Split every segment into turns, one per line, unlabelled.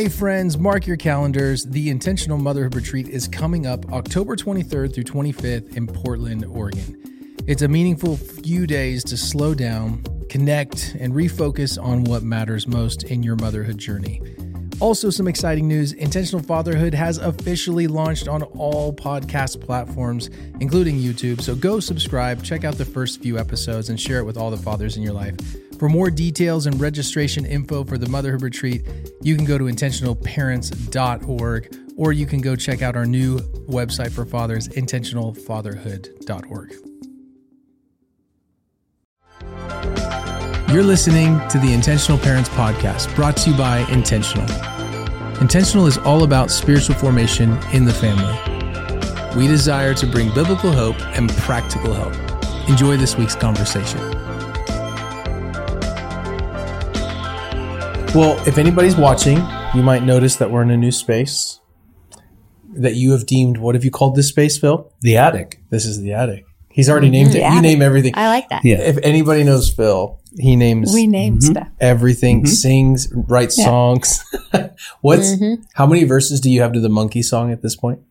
Hey friends, mark your calendars. The Intentional Motherhood Retreat is coming up October 23rd through 25th in Portland, Oregon. It's a meaningful few days to slow down, connect, and refocus on what matters most in your motherhood journey. Also, some exciting news. Intentional Fatherhood has officially launched on all podcast platforms, including YouTube. So go subscribe, check out the first few episodes, and share it with all the fathers in your life. For more details and registration info for the Motherhood Retreat, you can go to intentionalparents.org, or you can go check out our new website for fathers, intentionalfatherhood.org. You're listening to the Intentional Parents Podcast, brought to you by Intentional. Intentional is all about spiritual formation in the family. We desire to bring biblical hope and practical help. Enjoy this week's conversation. Well, if anybody's watching, you might notice that we're in a new space that you have deemed, what have you called this space, Phil?
The attic.
This is the attic. He's already named it. You name everything.
I like that.
Yeah. If anybody knows Phil, he names
We name stuff.
everything, sings, writes songs. How many verses do you have to the monkey song at this point?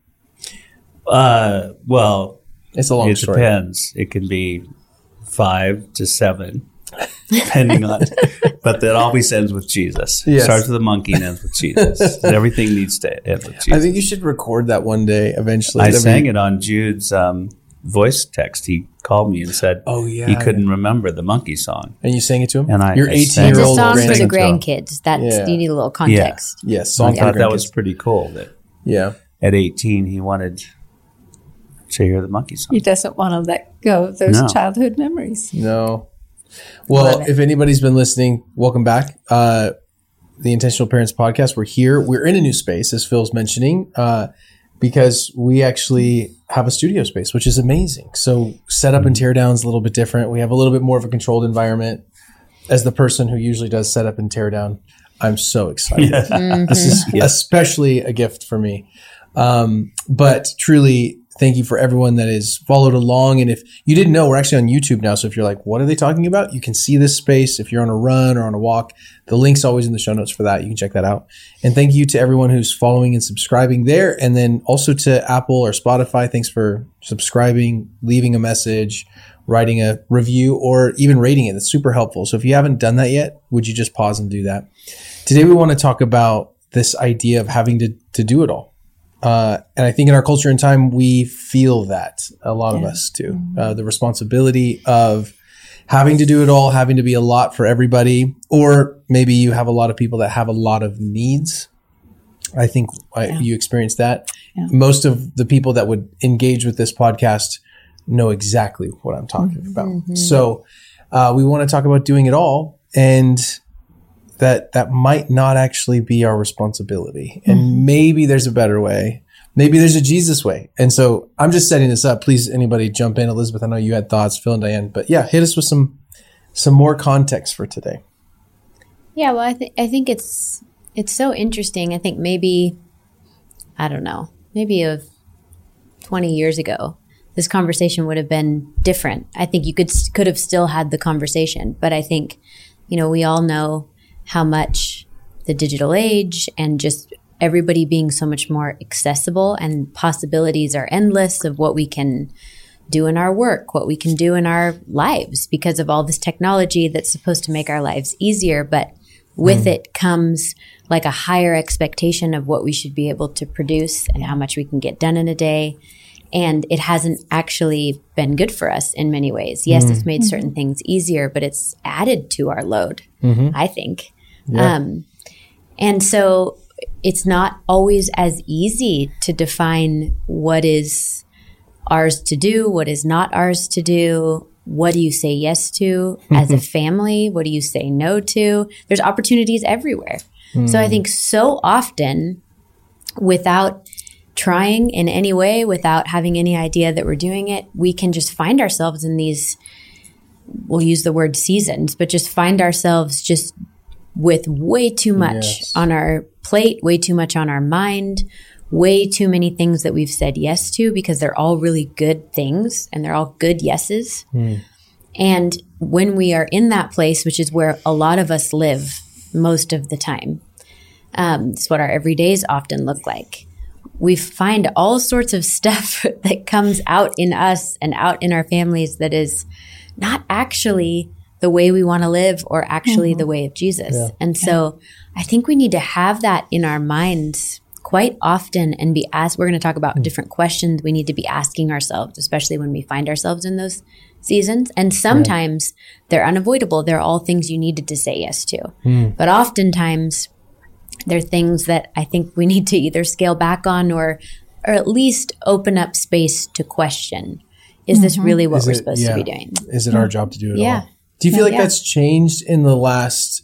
Well,
It's a long story.
It depends. It can be 5 to 7, depending on. But that always ends with Jesus.
Yes.
Starts with a monkey and ends with Jesus. Everything needs to end with Jesus.
I think you should record that one day eventually.
I sang it on Jude's voice text. He called me and said he couldn't remember the monkey song.
And you sang it to him?
And
Your
It's
18-year-old
a song for the
grandson.
grandkids. That's you need a little context.
Yes, song
I
for
thought that
grandkids.
was pretty cool that
Yeah.
at 18 he wanted to hear the monkey song.
He doesn't want to let go of those
No.
childhood memories.
No. Well, if anybody's been listening, welcome back. The Intentional Parents Podcast. We're here. We're in a new space, as Phil's mentioning, because we actually have a studio space, which is amazing. So setup and tear down is a little bit different. We have a little bit more of a controlled environment. As the person who usually does setup and tear down, I'm so excited. This is especially a gift for me. But truly, thank you for everyone that has followed along. And if you didn't know, we're actually on YouTube now. So if you're like, what are they talking about? You can see this space. If you're on a run or on a walk, the link's always in the show notes for that. You can check that out. And thank you to everyone who's following and subscribing there. And then also to Apple or Spotify. Thanks for subscribing, leaving a message, writing a review, or even rating it. That's super helpful. So if you haven't done that yet, would you just pause and do that? Today, we want to talk about this idea of having to do it all. And I think in our culture and time, we feel that a lot of us do. The responsibility of having to do it all, having to be a lot for everybody, or maybe you have a lot of people that have a lot of needs. I think you experience that.
Yeah.
Most of the people that would engage with this podcast know exactly what I'm talking about. So we want to talk about doing it all, and that might not actually be our responsibility. And maybe there's a better way. Maybe there's a Jesus way. And so I'm just setting this up. Please, anybody jump in. Elizabeth, I know you had thoughts, Phil and Diane, but yeah, hit us with some more context for today.
Yeah, well, I think it's so interesting. I think maybe, I don't know, maybe 20 years ago, this conversation would have been different. I think you could have still had the conversation, but I think, we all know how much the digital age and just everybody being so much more accessible, and possibilities are endless of what we can do in our work, what we can do in our lives because of all this technology that's supposed to make our lives easier. But with it comes like a higher expectation of what we should be able to produce and how much we can get done in a day. And it hasn't actually been good for us in many ways. Yes, it's made certain things easier, but it's added to our load, I think.
Yeah.
And so it's not always as easy to define what is ours to do, what is not ours to do. What do you say yes to as a family? What do you say no to? There's opportunities everywhere. So I think so often, without trying in any way, without having any idea that we're doing it, we can just find ourselves in these, we'll use the word seasons, but just find ourselves just with way too much on our plate, way too much on our mind, way too many things that we've said yes to because they're all really good things and they're all good yeses. And when we are in that place, which is where a lot of us live most of the time, It's what our everydays often look like. We find all sorts of stuff that comes out in us and out in our families that is not actually the way we want to live or actually the way of Jesus. Yeah. And so I think we need to have that in our minds quite often and be asked. We're going to talk about different questions we need to be asking ourselves, especially when we find ourselves in those seasons. And sometimes they're unavoidable. They're all things you needed to say yes to. But oftentimes they're things that I think we need to either scale back on or at least open up space to question. Is this really what we're supposed to be doing?
Is it our job to do it all? Do you feel like that's changed in the last,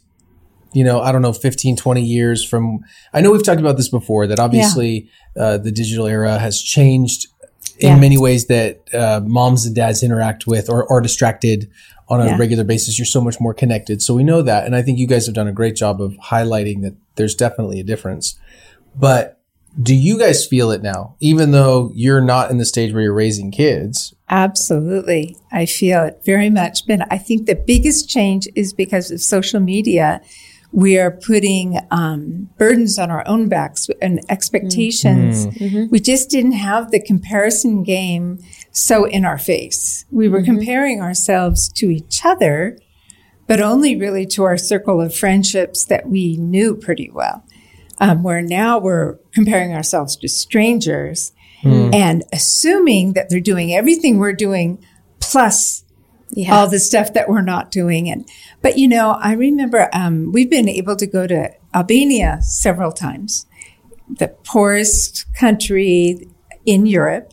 15, 20 years from, I know we've talked about this before, that obviously the digital era has changed in many ways that moms and dads interact with or are distracted on a regular basis. You're so much more connected. So we know that. And I think you guys have done a great job of highlighting that there's definitely a difference. But do you guys feel it now, even though you're not in the stage where you're raising kids?
Absolutely. I feel it very much. But I think the biggest change is because of social media. We are putting burdens on our own backs and expectations. We just didn't have the comparison game so in our face. We were comparing ourselves to each other, but only really to our circle of friendships that we knew pretty well. Where now we're comparing ourselves to strangers and assuming that they're doing everything we're doing plus all the stuff that we're not doing. But I remember we've been able to go to Albania several times, the poorest country in Europe,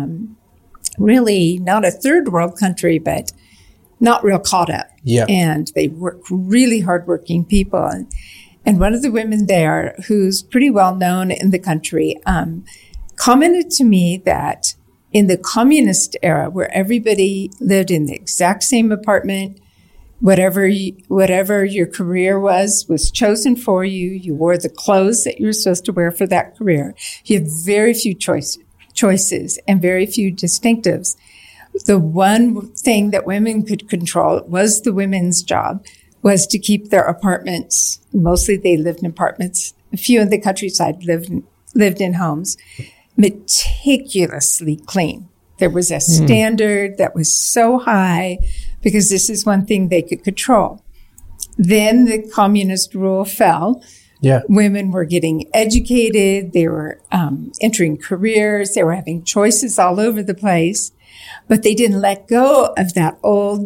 really not a third world country, but not real caught up. Yeah. And they work really hardworking people. And one of the women there, who's pretty well known in the country, commented to me that in the communist era, where everybody lived in the exact same apartment, whatever your career was chosen for you. You wore the clothes that you were supposed to wear for that career. You had very few choices and very few distinctives. The one thing that women could control was the women's job, was to keep their apartments. Mostly they lived in apartments. A few in the countryside lived in homes, meticulously clean. There was a standard that was so high because this is one thing they could control. Then the communist rule fell. Yeah. Women were getting educated. They were entering careers. They were having choices all over the place. But they didn't let go of that old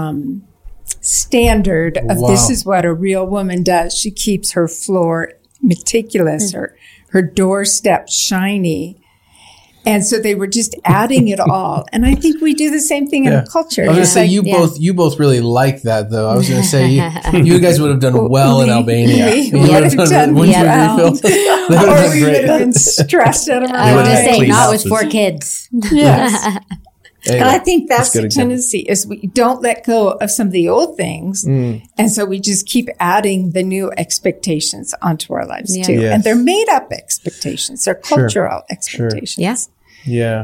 standard of this is what a real woman does. She keeps her floor meticulous, her doorstep shiny. And so they were just adding it all. And I think we do the same thing in culture.
I was going to say, you both really like that, though. I was going to say, you guys would have done well in Albania.
We would have done well. Or we would have been stressed out of our
I was going to say, not with 4 kids.
Yes. Anyway, and I think that's the tendency is we don't let go of some of the old things. And so we just keep adding the new expectations onto our lives too. Yes. And they're made up expectations. They're cultural expectations.
Yes.
Yeah.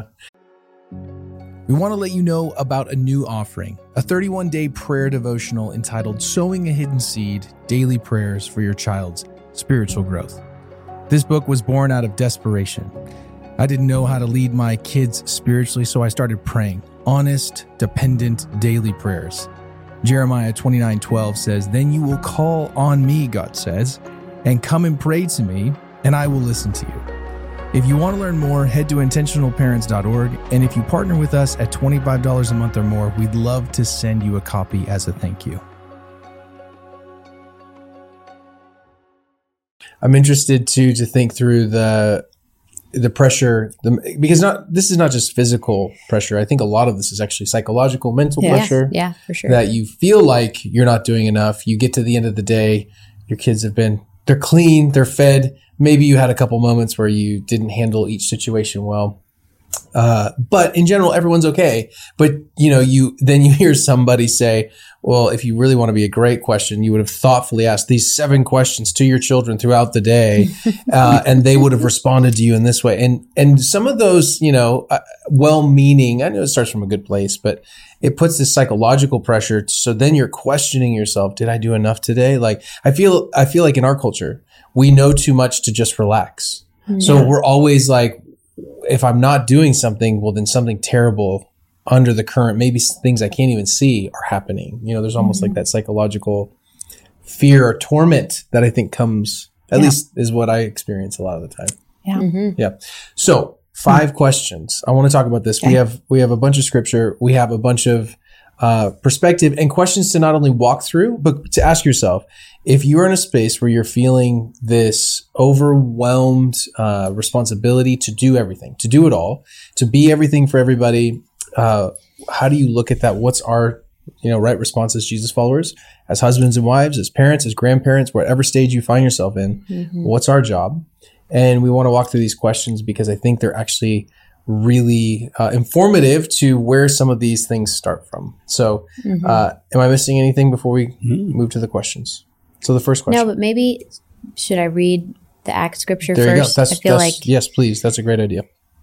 We want to let you know about a new offering, a 31-day prayer devotional entitled Sowing a Hidden Seed, Daily Prayers for Your Child's Spiritual Growth. This book was born out of desperation. I didn't know how to lead my kids spiritually, so I started praying. Honest, dependent, daily prayers. Jeremiah 29:12 says, "Then you will call on me," God says, "and come and pray to me, and I will listen to you." If you want to learn more, head to intentionalparents.org, and if you partner with us at $25 a month or more, we'd love to send you a copy as a thank you. I'm interested to think through the pressure, because this is not just physical pressure. I think a lot of this is actually psychological, mental pressure.
Yeah, for sure.
That you feel like you're not doing enough. You get to the end of the day, your kids they're clean, they're fed. Maybe you had a couple moments where you didn't handle each situation well. But in general, everyone's okay. But you hear somebody say, well, if you really want to be a great question, you would have thoughtfully asked these 7 questions to your children throughout the day, and they would have responded to you in this way. And some of those, well-meaning, I know it starts from a good place, but it puts this psychological pressure. So then you're questioning yourself. Did I do enough today? Like, I feel like in our culture, we know too much to just relax. Yeah. So we're always like, if I'm not doing something, well, then something terrible under the current, maybe things I can't even see are happening. There's almost like that psychological fear or torment that I think comes, at least is what I experience a lot of the time.
Yeah.
Mm-hmm.
Yeah. So 5 questions. I want to talk about this. Okay. We have a bunch of scripture. We have a bunch of perspective and questions to not only walk through, but to ask yourself, if you're in a space where you're feeling this overwhelmed responsibility to do everything, to do it all, to be everything for everybody, how do you look at that? What's our right response as Jesus followers, as husbands and wives, as parents, as grandparents, whatever stage you find yourself in? Mm-hmm. What's our job? And we want to walk through these questions because I think they're actually really informative to where some of these things start from. So am I missing anything before we move to the questions? So the first question.
No, but maybe should I read the Acts scripture
there
first?
You go. Yes, please. That's a great idea.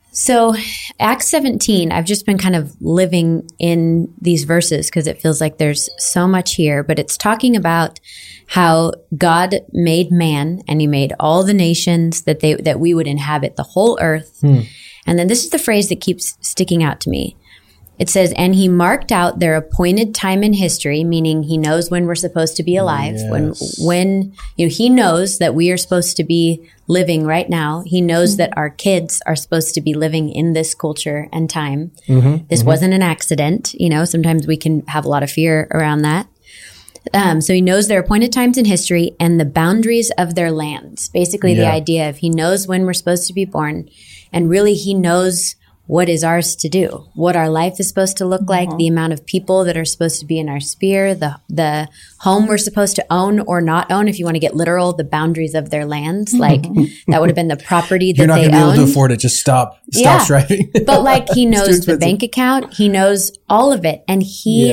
So Acts 17, I've just been kind of living in these verses because it feels like there's so much here, but it's talking about how God made man and he made all the nations that we would inhabit the whole earth. And then this is the phrase that keeps sticking out to me. It says, and he marked out their appointed time in history, meaning he knows when we're supposed to be alive. Yes. When he knows that we are supposed to be living right now. He knows that our kids are supposed to be living in this culture and time. This wasn't an accident. Sometimes we can have a lot of fear around that. So he knows their appointed times in history and the boundaries of their lands. Basically, the idea of he knows when we're supposed to be born, and really he knows what is ours to do, what our life is supposed to look like, the amount of people that are supposed to be in our sphere, the home we're supposed to own or not own. If you want to get literal, the boundaries of their lands, like that would have been the property that
You're not
they
going to be able
owned.
to afford it. Just stop striving.
But like he knows the bank account, he knows all of it. And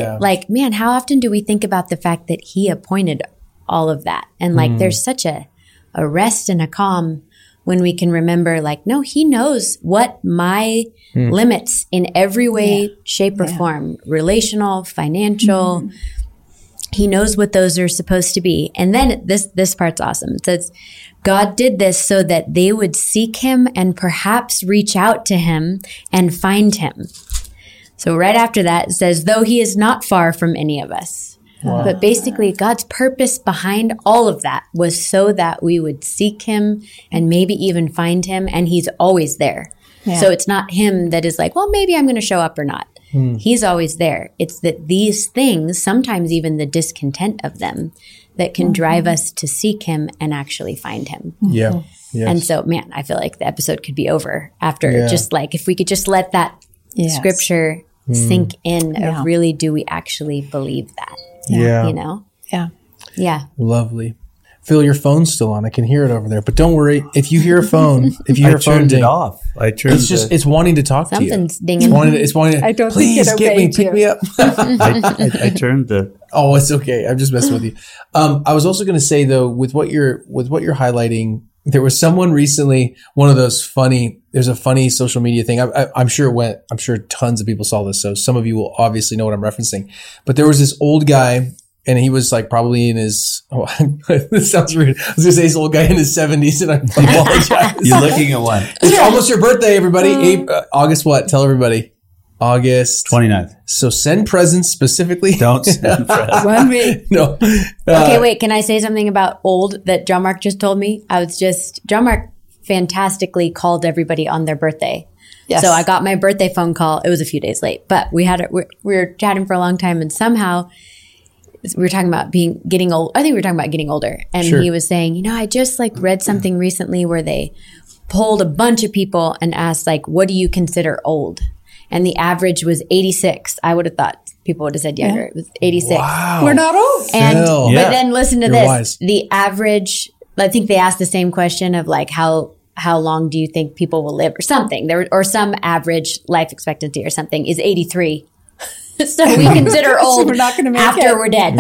man, how often do we think about the fact that he appointed all of that? And like there's such a rest and a calm when we can remember, like, no, he knows what my limits in every way, shape, or form, relational, financial, he knows what those are supposed to be. And then this part's awesome. It says, God did this so that they would seek him and perhaps reach out to him and find him. So right after that, it says, though he is not far from any of us. Wow. But basically, God's purpose behind all of that was so that we would seek him and maybe even find him, and he's always there. Yeah. So it's not him that is like, well, maybe I'm going to show up or not. He's always there. It's that these things, sometimes even the discontent of them, that can drive us to seek him and actually find him.
Yeah. Yes.
And so, man, I feel like the episode could be over after just like, if we could just let that scripture sink in, really, do we actually believe that?
Yeah.
Yeah.
Lovely. Phil, your phone's still on. I can hear it over there. But don't worry. If you hear a phone,
I turned it off.
It's wanting to talk to you.
Something's dinging.
It's wanting to,
I don't
please
think
get me, pick me up.
I turned the.
Oh, it's okay. I'm just messing with you. I was also going to say though, with what you're highlighting, there was someone recently, one of those there's a funny social media thing. I'm sure tons of people saw this. So some of you will obviously know what I'm referencing, but there was this old guy and he was like probably in his, this sounds weird. I was going to say he's an old guy in his 70s and I apologize.
You're looking at one.
It's almost your birthday, everybody. August what? Tell everybody. August
29th.
So send presents specifically.
Don't send presents.
1 week.
No.
Okay, wait. Can I say something about old that John Mark just told me? John Mark fantastically called everybody on their birthday. Yes. So I got my birthday phone call. It was a few days late, but we were chatting for a long time, and somehow we were talking about getting old. I think we were talking about getting older, and he was saying, I just read something recently where they polled a bunch of people and asked what do you consider old? And the average was 86. I would have thought people would have said younger. It was 86.
Wow.
We're not old.
But then listen to
You're
this.
wise.
The average, I think they asked the same question of how how long do you think people will live or something there, or some average life expectancy or something is 83. So we consider old
we're not gonna make
after
it.
we're dead.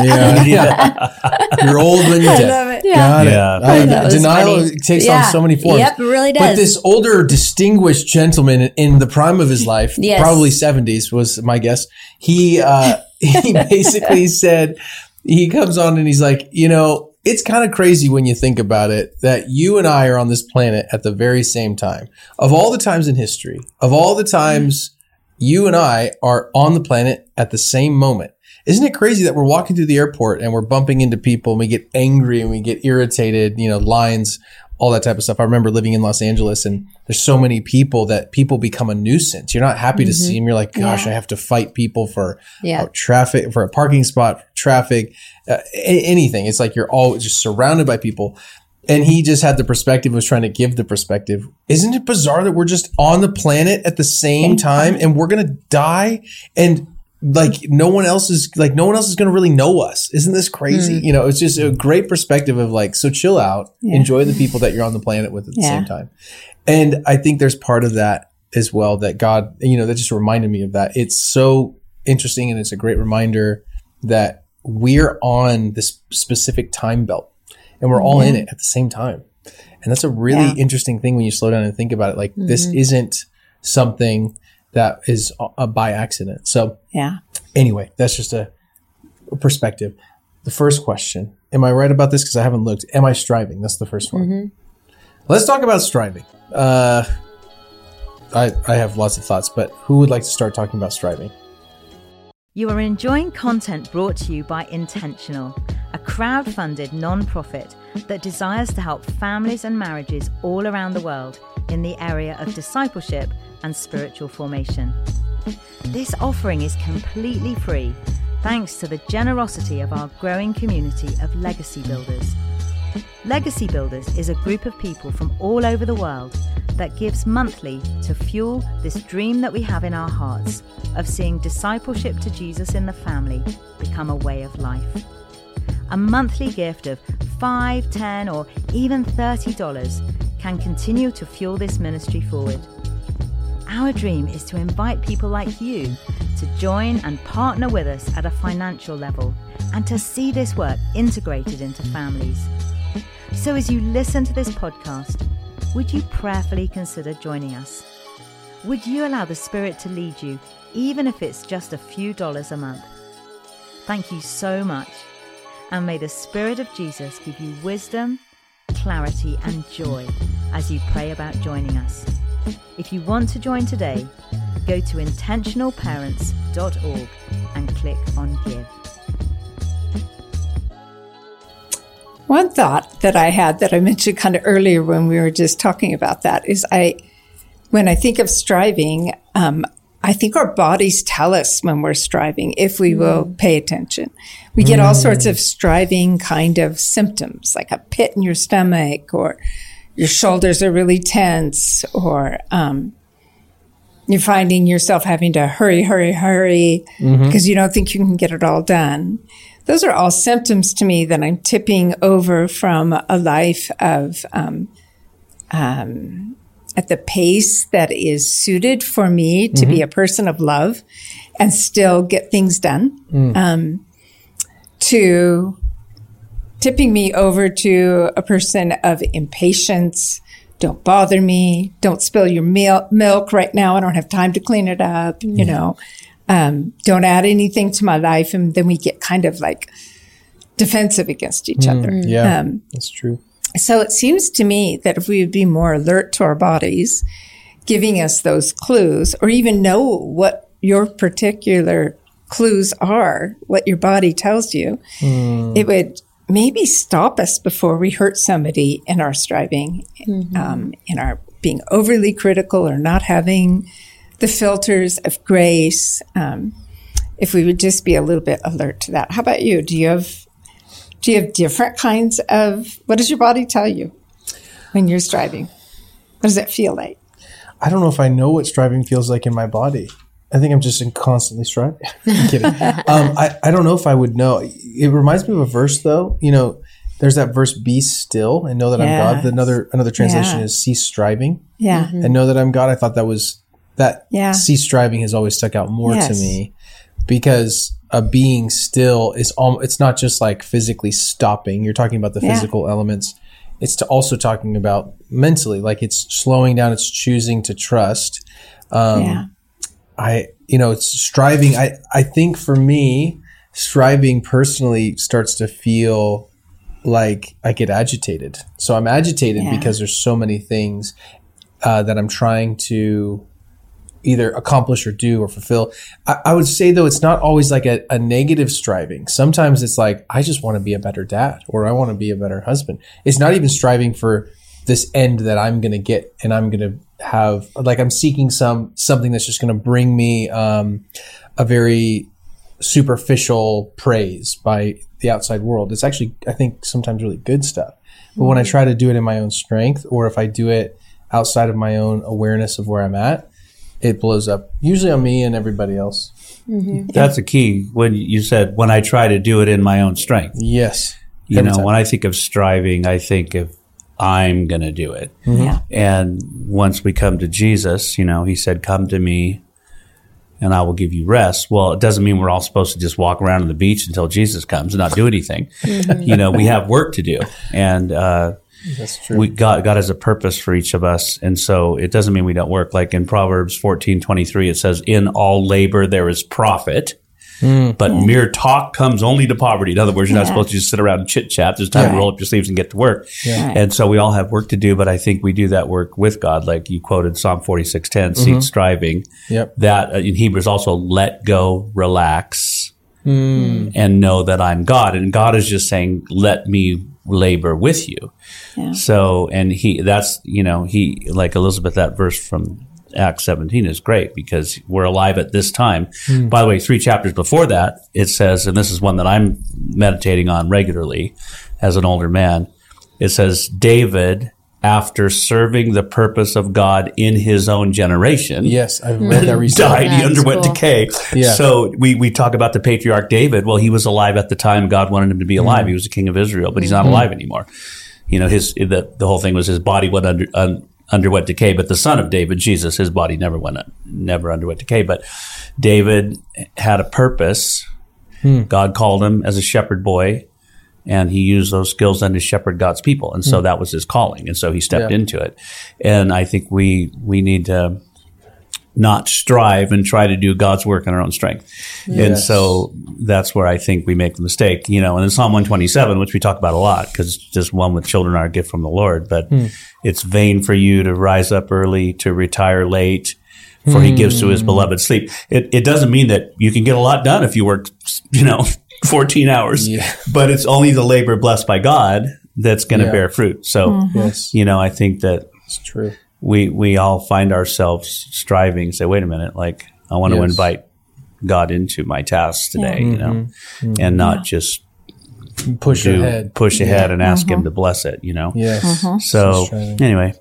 You're old when you're
I
dead.
love it.
Got it.
Yeah.
That was
Denial
funny.
takes on so many forms.
Yep, it really does.
But this older, distinguished gentleman in the prime of his life,
Yes.
probably 70s was my guess. He basically said, he comes on and he's like, it's kind of crazy when you think about it that you and I are on this planet at the very same time. Of all the times in history, of all the times you and I are on the planet at the same moment. Isn't it crazy that we're walking through the airport and we're bumping into people and we get angry and we get irritated, lines, all that type of stuff. I remember living in Los Angeles and there's so many people that people become a nuisance. You're not happy to see them. You're like, gosh, I have to fight people for traffic, for a parking spot, for traffic, anything. It's like you're all just surrounded by people. And he just had the perspective, was trying to give the perspective. Isn't it bizarre that we're just on the planet at the same time and we're going to die? And no one else is going to really know us. Isn't this crazy? It's just a great perspective of so chill out, enjoy the people that you're on the planet with at the same time. And I think there's part of that as well that God, that just reminded me of that. It's so interesting. And it's a great reminder that we're on this specific time belt. And we're all in it at the same time. And that's a really interesting thing when you slow down and think about it. This isn't something that is by accident. So anyway, that's just a perspective. The first question, am I right about this? Because I haven't looked. Am I striving? That's the first one. Let's talk about striving. I have lots of thoughts, but who would like to start talking about striving?
You are enjoying content brought to you by Intentional, a crowd-funded non-profit that desires to help families and marriages all around the world in the area of discipleship and spiritual formation. This offering is completely free thanks to the generosity of our growing community of Legacy Builders. Legacy Builders is a group of people from all over the world that gives monthly to fuel this dream that we have in our hearts of seeing discipleship to Jesus in the family become a way of life. A monthly gift of $5, $10, or even $30 can continue to fuel this ministry forward. Our dream is to invite people like you to join and partner with us at a financial level and to see this work integrated into families. So as you listen to this podcast, would you prayerfully consider joining us? Would you allow the Spirit to lead you, even if it's just a few dollars a month? Thank you so much. And may the Spirit of Jesus give you wisdom, clarity, and joy as you pray about joining us. If you want to join today, go to intentionalparents.org and click on Give.
One thought that I had that I mentioned kind of earlier when we were just talking about that is when I think of striving, I think our bodies tell us when we're striving if we will pay attention. We get all sorts of striving kind of symptoms, like a pit in your stomach, or your shoulders are really tense, or you're finding yourself having to hurry because you don't think you can get it all done. Those are all symptoms to me that I'm tipping over from a life of at the pace that is suited for me to be a person of love and still get things done, to tipping me over to a person of impatience. Don't bother me. Don't spill your milk right now. I don't have time to clean it up. Don't add anything to my life. And then we get kind of like defensive against each other.
Yeah, that's true.
So it seems to me that if we would be more alert to our bodies, giving us those clues, or even know what your particular clues are, what your body tells you, it would maybe stop us before we hurt somebody in our striving, in our being overly critical or not having the filters of grace. If we would just be a little bit alert to that. How about you? Do you have different kinds of, what does your body tell you when you're striving? What does it feel like?
I don't know if I know what striving feels like in my body. I think I'm just constantly striving. I'm kidding. I don't know if I would know. It reminds me of a verse, though. there's that verse, be still and know that I'm God. Another translation is cease striving.
Yeah.
And know that I'm God. I thought that cease striving has always stuck out more to me, because a being still is it's not just like physically stopping. You're talking about the physical elements. It's also talking about mentally, like it's slowing down. It's choosing to trust. It's striving. I think for me, striving personally starts to feel like I get agitated. So I'm agitated because there's so many things that I'm trying to either accomplish or do or fulfill. I would say, though, it's not always like a negative striving. Sometimes it's like, I just want to be a better dad, or I want to be a better husband. It's not even striving for this end that I'm going to get, and I'm going to have, like, I'm seeking something that's just going to bring me a very superficial praise by the outside world. It's actually, I think, sometimes really good stuff. But when I try to do it in my own strength, or if I do it outside of my own awareness of where I'm at, it blows up, usually on me and everybody else.
Mm-hmm.
That's a key. When you said, when I try to do it in my own strength.
Yes.
When I think of striving, I think of I'm going to do it.
Mm-hmm.
Yeah.
And once we come to Jesus, he said, come to me and I will give you rest. Well, it doesn't mean we're all supposed to just walk around on the beach until Jesus comes and not do anything.
Mm-hmm.
We have work to do. And,
that's true.
God has a purpose for each of us. And so it doesn't mean we don't work. Like in Proverbs 14:23, it says, in all labor there is profit, but mere talk comes only to poverty. In other words, you're not supposed to just sit around and chit chat. There's time to roll up your sleeves and get to work.
Yeah.
And so we all have work to do, but I think we do that work with God. Like you quoted Psalm 46:10, cease striving.
Yep.
That in Hebrew is also let go, relax, and know that I'm God. And God is just saying, let me labor with you. Yeah. So, and like Elizabeth, that verse from Acts 17 is great because we're alive at this time. By the way, 3 chapters before that, it says, and this is one that I'm meditating on regularly as an older man, it says, David, after serving the purpose of God in his own generation.
Yes, I've read that recently.
He underwent decay.
Yeah.
So we talk about the patriarch David. Well, he was alive at the time God wanted him to be alive. He was the king of Israel, but he's not alive anymore. The whole thing was his body underwent decay, but the son of David, Jesus, his body never underwent decay. But David had a purpose. God called him as a shepherd boy, and he used those skills then to shepherd God's people. And so that was his calling. And so he stepped into it. And I think we need to not strive and try to do God's work in our own strength. Yes. And so that's where I think we make the mistake, and in Psalm 127, which we talk about a lot, because just one with children are a gift from the Lord, but it's vain for you to rise up early, to retire late, for he gives to his beloved sleep. It doesn't mean that you can get a lot done if you work, 14 hours, but it's only the labor blessed by God that's going to bear fruit. So, I think that
it's true.
We all find ourselves striving, say, wait a minute, like I want to invite God into my tasks today, and not just
push ahead
and ask him to bless it,
Yes.
So anyway,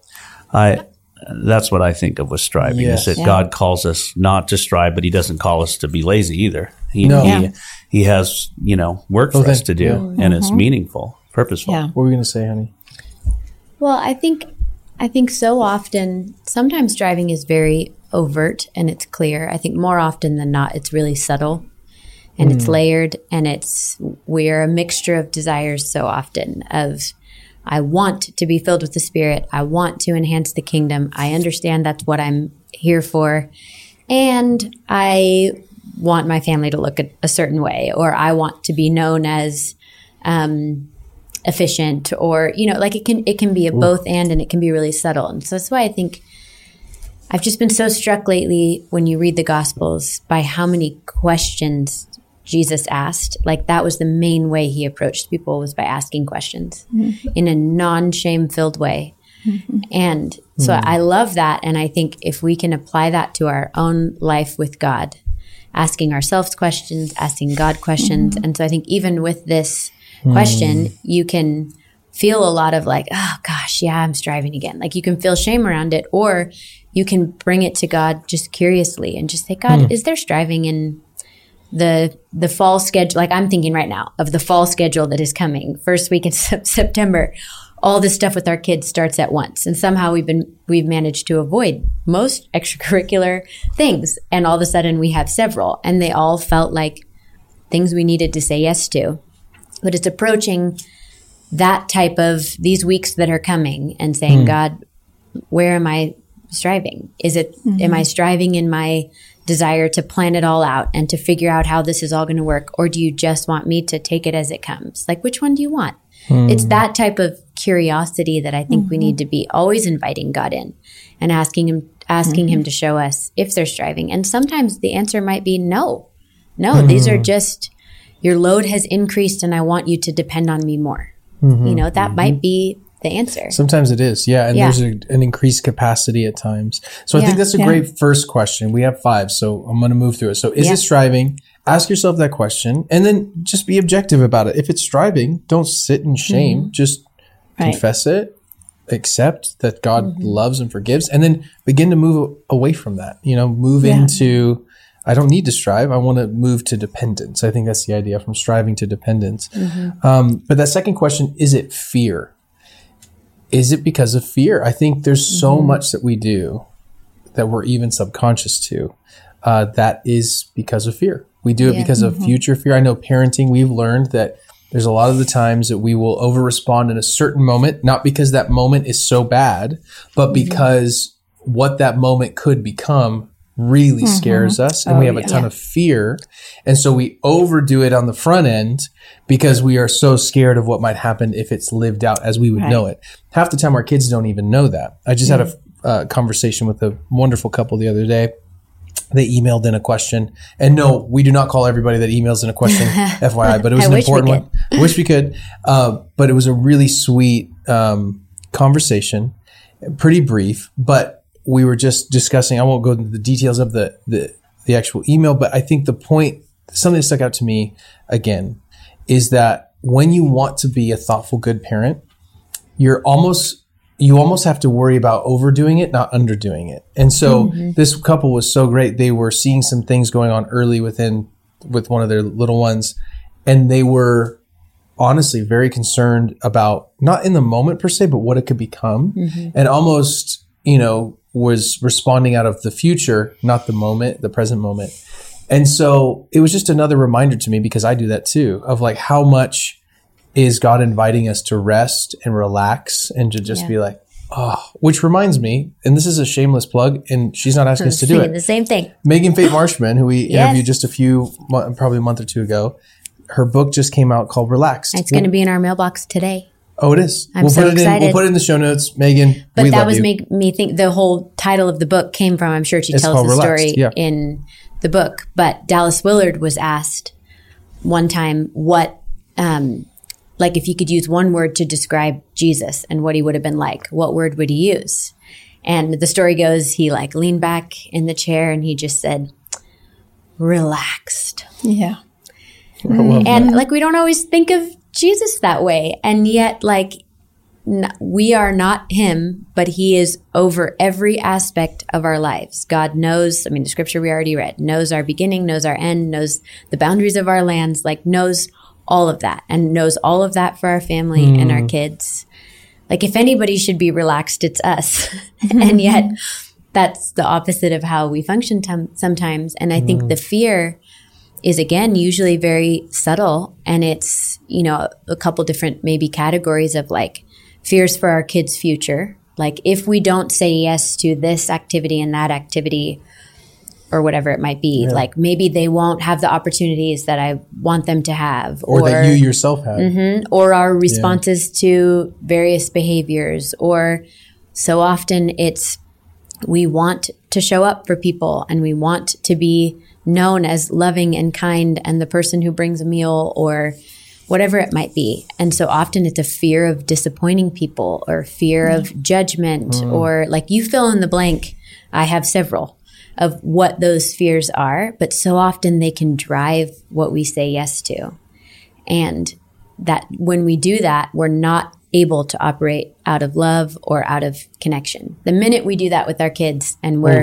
that's what I think of with striving, is that God calls us not to strive, but he doesn't call us to be lazy either. He has, work for us to do, and it's meaningful, purposeful.
What were we going to say, honey?
Well, I think so often, sometimes striving is very overt and it's clear. I think more often than not, it's really subtle and it's layered, and we're a mixture of desires so often of, I want to be filled with the Spirit. I want to enhance the kingdom. I understand that's what I'm here for. And I want my family to look a certain way, or I want to be known as efficient, or it can be a both and it can be really subtle. And so that's why I think I've just been so struck lately when you read the Gospels by how many questions Jesus asked. Like, that was the main way he approached people, was by asking questions in a non-shame filled way. And so I love that, and I think if we can apply that to our own life with God, asking ourselves questions, asking God questions. And so I think even with this question, you can feel a lot of like, oh gosh, I'm striving again. Like, you can feel shame around it, or you can bring it to God just curiously and just say, God, is there striving in the fall schedule, like I'm thinking right now of the fall schedule that is coming, first week in September. All this stuff with our kids starts at once, and somehow we've managed to avoid most extracurricular things, and all of a sudden we have several, and they all felt like things we needed to say yes to. But it's approaching that type of these weeks that are coming and saying, God, where am I striving? Am I striving in my desire to plan it all out and to figure out how this is all going to work, or do you just want me to take it as it comes? Like, which one do you want? It's that type of curiosity that I think we need to be always inviting God in and asking him to show us if they're striving. And sometimes the answer might be no, these are just, your load has increased and I want you to depend on me more. That might be the answer.
Sometimes it is. Yeah. And there's an increased capacity at times. So I think that's a great first question. We have 5, so I'm going to move through it. So is it striving? Ask yourself that question and then just be objective about it. If it's striving, don't sit in shame. Just confess it, accept that God loves and forgives, and then begin to move away from that. Move into, I don't need to strive. I want to move to dependence. I think that's the idea, from striving to dependence. But that second question, is it fear? Is it because of fear? I think there's so much that we do that we're even subconscious to that is because of fear. We do it because of future fear. I know parenting, we've learned that there's a lot of the times that we will over-respond in a certain moment, not because that moment is so bad, but because what that moment could become really scares us, and we have a ton of fear. And so we overdo it on the front end because we are so scared of what might happen if it's lived out as we would know it. Half the time our kids don't even know that. I just had a conversation with a wonderful couple the other day. They emailed in a question, and no, we do not call everybody that emails in a question FYI, but it was an important one. I wish we could. But it was a really sweet conversation, pretty brief, but we were just discussing, I won't go into the details of the actual email, but I think the point, something that stuck out to me again, is that when you want to be a thoughtful, good parent, you almost have to worry about overdoing it, not underdoing it. And so this couple was so great. They were seeing some things going on early with one of their little ones. And they were honestly very concerned about, not in the moment per se, but what it could become. And almost, was responding out of the future, not the moment, the present moment. And so it was just another reminder to me, because I do that too, of like how much is God inviting us to rest and relax and to just be like, which reminds me, and this is a shameless plug, and she's not asking us to do it.
The same thing.
Megan Fate Marshman, who we interviewed just probably a month or two ago, her book just came out called Relaxed.
It's going to be in our mailbox today.
Oh, it is.
I'm so excited.
We'll put it in the show notes, Megan.
But that was make me think the whole title of the book came from, I'm sure she tells the story in the book, but Dallas Willard was asked one time what, like if you could use one word to describe Jesus and what he would have been like, what word would he use? And the story goes, he like leaned back in the chair and he just said, relaxed.
Yeah.
And like, we don't always think of Jesus that way. And yet like we are not him, but he is over every aspect of our lives. God knows, the scripture we already read, knows our beginning, knows our end, knows the boundaries of our lands, like knows all of that, and knows all of that for our family and our kids. Like if anybody should be relaxed, it's us. And yet that's the opposite of how we function sometimes. And I think the fear is, again, usually very subtle. And it's, a couple different maybe categories of like fears for our kids' future. Like if we don't say yes to this activity and that activity, or whatever it might be, like maybe they won't have the opportunities that I want them to have.
Or that you yourself have.
Or our responses to various behaviors. Or so often it's, we want to show up for people and we want to be known as loving and kind and the person who brings a meal or whatever it might be. And so often it's a fear of disappointing people or fear of judgment or like you fill in the blank. I have several of what those fears are, but so often they can drive what we say yes to. And that when we do that, we're not able to operate out of love or out of connection. The minute we do that with our kids and we're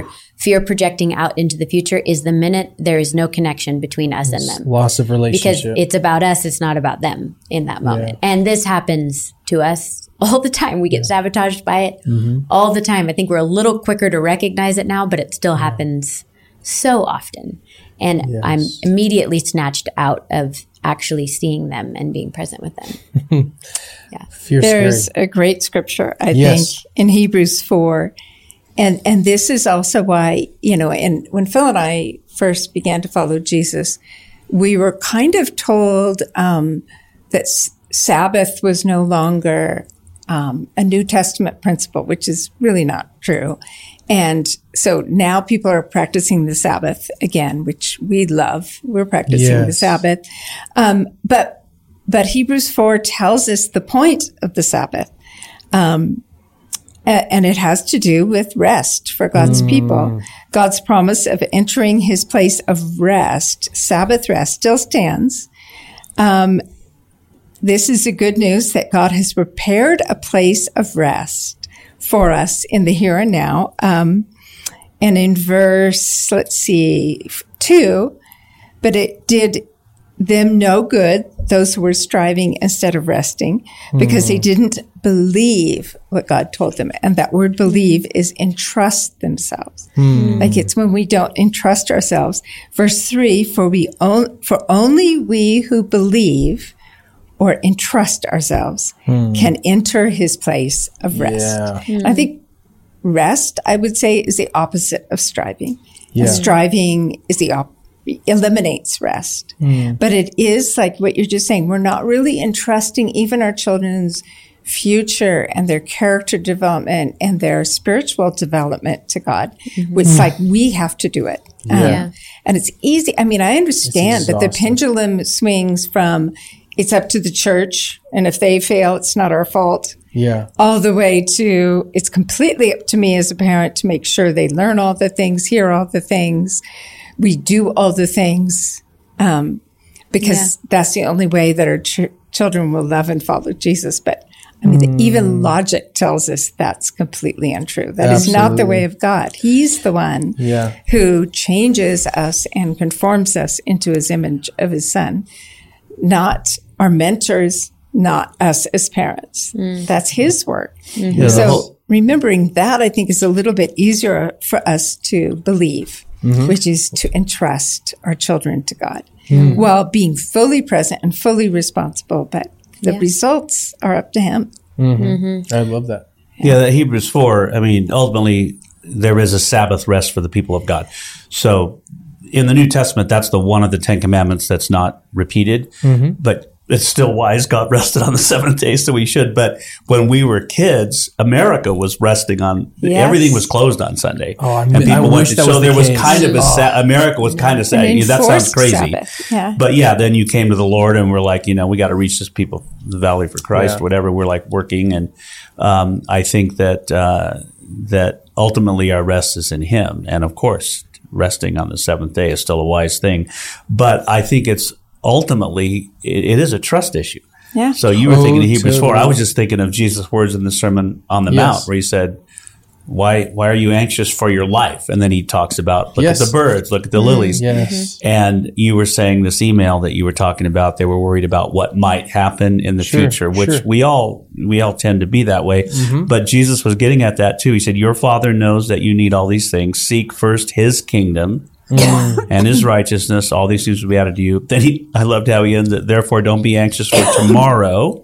fear projecting out into the future is the minute there is no connection between us and them.
Loss of relationship.
Because it's about us, it's not about them in that moment.
Yeah.
And this happens to us all the time. We get sabotaged by it all the time. I think we're a little quicker to recognize it now, but it still happens so often. And I'm immediately snatched out of actually seeing them and being present with them.
There's a great scripture, I think, in Hebrews 4. And this is also why, and when Phil and I first began to follow Jesus, we were kind of told that Sabbath was no longer a New Testament principle, which is really not true. And so now people are practicing the Sabbath again, which we love. We're practicing the Sabbath. But Hebrews 4 tells us the point of the Sabbath. And it has to do with rest for God's people. God's promise of entering his place of rest, Sabbath rest, still stands. This is the good news that God has prepared a place of rest for us in the here and now. And in verse, 2, but it did them no good, those who were striving instead of resting, because they didn't believe what God told them. And that word believe is entrust themselves. Like it's when we don't entrust ourselves. Verse 3, for only we who believe or entrust ourselves can enter his place of rest. I think rest, I would say, is the opposite of striving. And striving is eliminates rest. But it is like what you're just saying. We're not really entrusting even our children's future and their character development and their spiritual development to God. It's like we have to do it. And it's easy. I mean, I understand that the pendulum swings from it's up to the church, and if they fail, it's not our fault. All the way to it's completely up to me as a parent to make sure they learn all the things, hear all the things, we do all the things, because that's the only way that our children will love and follow Jesus. But I mean, even logic tells us that's completely untrue. That is not the way of God. He's the one who changes us and conforms us into his image of his son, not our mentors, not us as parents. That's his work. So remembering that, I think, is a little bit easier for us to believe, which is to entrust our children to God while being fully present and fully responsible. But the results are up to him.
I love that.
Yeah, that Hebrews 4, I mean, ultimately, there is a Sabbath rest for the people of God. So in the New Testament, that's one of the 10 Commandments that's not repeated. But it's still wise. God rested on the seventh day, so we should. But when we were kids, America was resting on, everything was closed on Sunday. And people went to, so there was kind of America was kind of saying, that sounds crazy. But then you came to the Lord and we're like, we got to reach this people, the Valley for Christ, whatever. We're like working. And I think that ultimately our rest is in him. And of course, resting on the seventh day is still a wise thing. But I think it's, ultimately, it is a trust issue. So you were thinking of Hebrews 4. I was just thinking of Jesus' words in the Sermon on the Mount, where he said, why are you anxious for your life? And then he talks about, look at the birds, look at the lilies. And you were saying this email that you were talking about, they were worried about what might happen in the future, which we all tend to be that way. But Jesus was getting at that too. He said, your Father knows that you need all these things. Seek first his kingdom and his righteousness, all these things will be added to you. Then I loved how he ends it. Therefore, don't be anxious for tomorrow,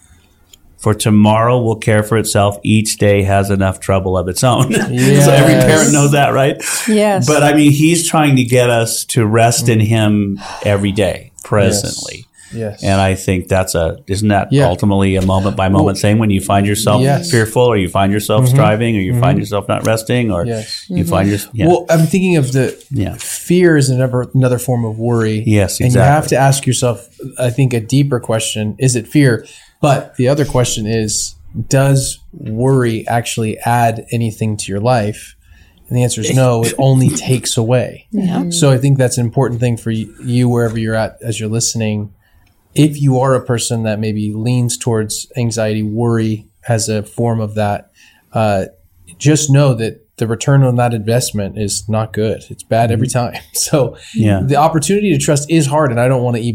for tomorrow will care for itself. Each day has enough trouble of its own. So every parent knows that, right? But I mean, he's trying to get us to rest in him every day, presently. And I think isn't that ultimately a moment by moment thing when you find yourself fearful, or you find yourself striving, or you find yourself not resting, or you find yourself.
Well, I'm thinking of the fear is another form of worry. And you have to ask yourself, I think, a deeper question: is it fear? But the other question is, does worry actually add anything to your life? And the answer is no. It only takes away. So I think that's an important thing for you wherever you're at as you're listening. If you are a person that maybe leans towards anxiety, worry as a form of that, just know that the return on that investment is not good. It's bad every time. So
Yeah.
the opportunity to trust is hard. And I don't want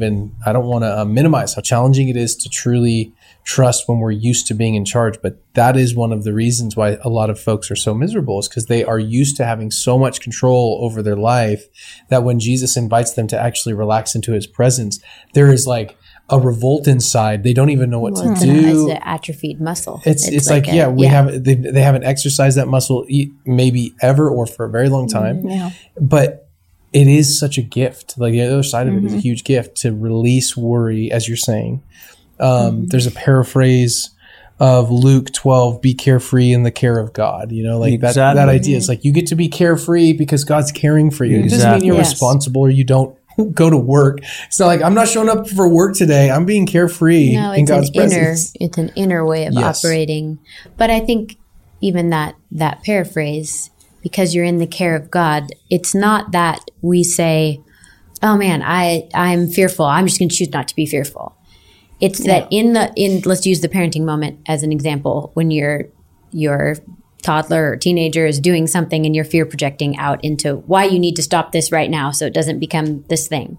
to minimize how challenging it is to truly trust when we're used to being in charge. But that is one of the reasons why a lot of folks are so miserable, is because they are used to having so much control over their life that when Jesus invites them to actually relax into his presence, there is like a revolt inside. They don't even know what to do.
It's an atrophied muscle.
It's like they haven't exercised that muscle maybe ever or for a very long time.
Yeah.
But it is such a gift. Like the other side of it is a huge gift to release worry, as you're saying. There's a paraphrase of Luke 12, be carefree in the care of God. You know, like
Exactly.
that idea is like you get to be carefree because God's caring for you. It doesn't mean you're
Yes.
responsible or you don't go to work. It's not like I'm not showing up for work today. I'm being carefree
No,
in God's presence.
it's an inner way of
Yes.
operating. But I think even that paraphrase, because you're in the care of God, it's not that we say, oh man, I'm fearful. I'm just going to choose not to be fearful. It's that in let's use the parenting moment as an example. When your toddler or teenager is doing something and you're fear projecting out into why you need to stop this right now so it doesn't become this thing.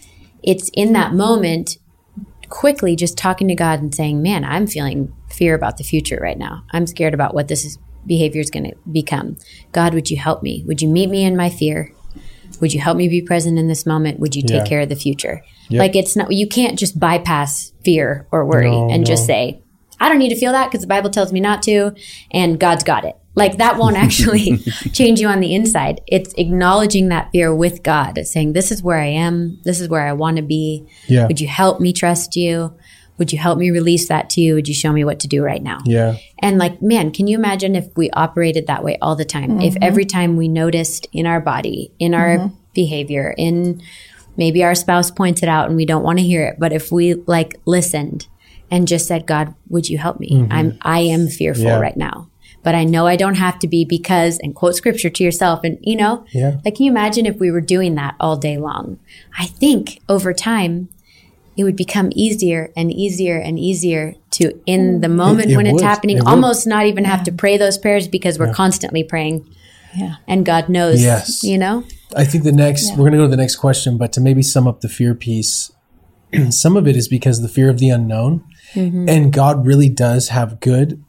It's in that moment, quickly just talking to God and saying, man, I'm feeling fear about the future right now. I'm scared about what this behavior is going to become. God, would you help me? Would you meet me in my fear? Would you help me be present in this moment? Would you take care of the future?
Yep.
Like it's not, you can't just bypass fear or worry and just say, I don't need to feel that because the Bible tells me not to, and God's got it. Like that won't actually change you on the inside. It's acknowledging that fear with God. It's saying, this is where I am. This is where I want to be.
Yeah.
Would you help me trust you? Would you help me release that to you? Would you show me what to do right now?
Yeah.
And like, man, can you imagine if we operated that way all the time? If every time we noticed in our body, in our behavior, in maybe our spouse points it out and we don't want to hear it, but if we like listened and just said, God, would you help me? I am fearful right now, but I know I don't have to be because, and quote scripture to yourself. And you know, like, can you imagine if we were doing that all day long? I think over time, it would become easier and easier and easier to, in the moment when it's happening, almost not even have to pray those prayers because we're constantly praying.
Yeah.
And God knows,
Yes.
you know?
I think we're going to go to the next question, but to maybe sum up the fear piece, some of it is because of the fear of the unknown. And God really does have good,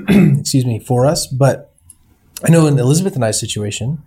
for us. But I know in Elizabeth and I's situation,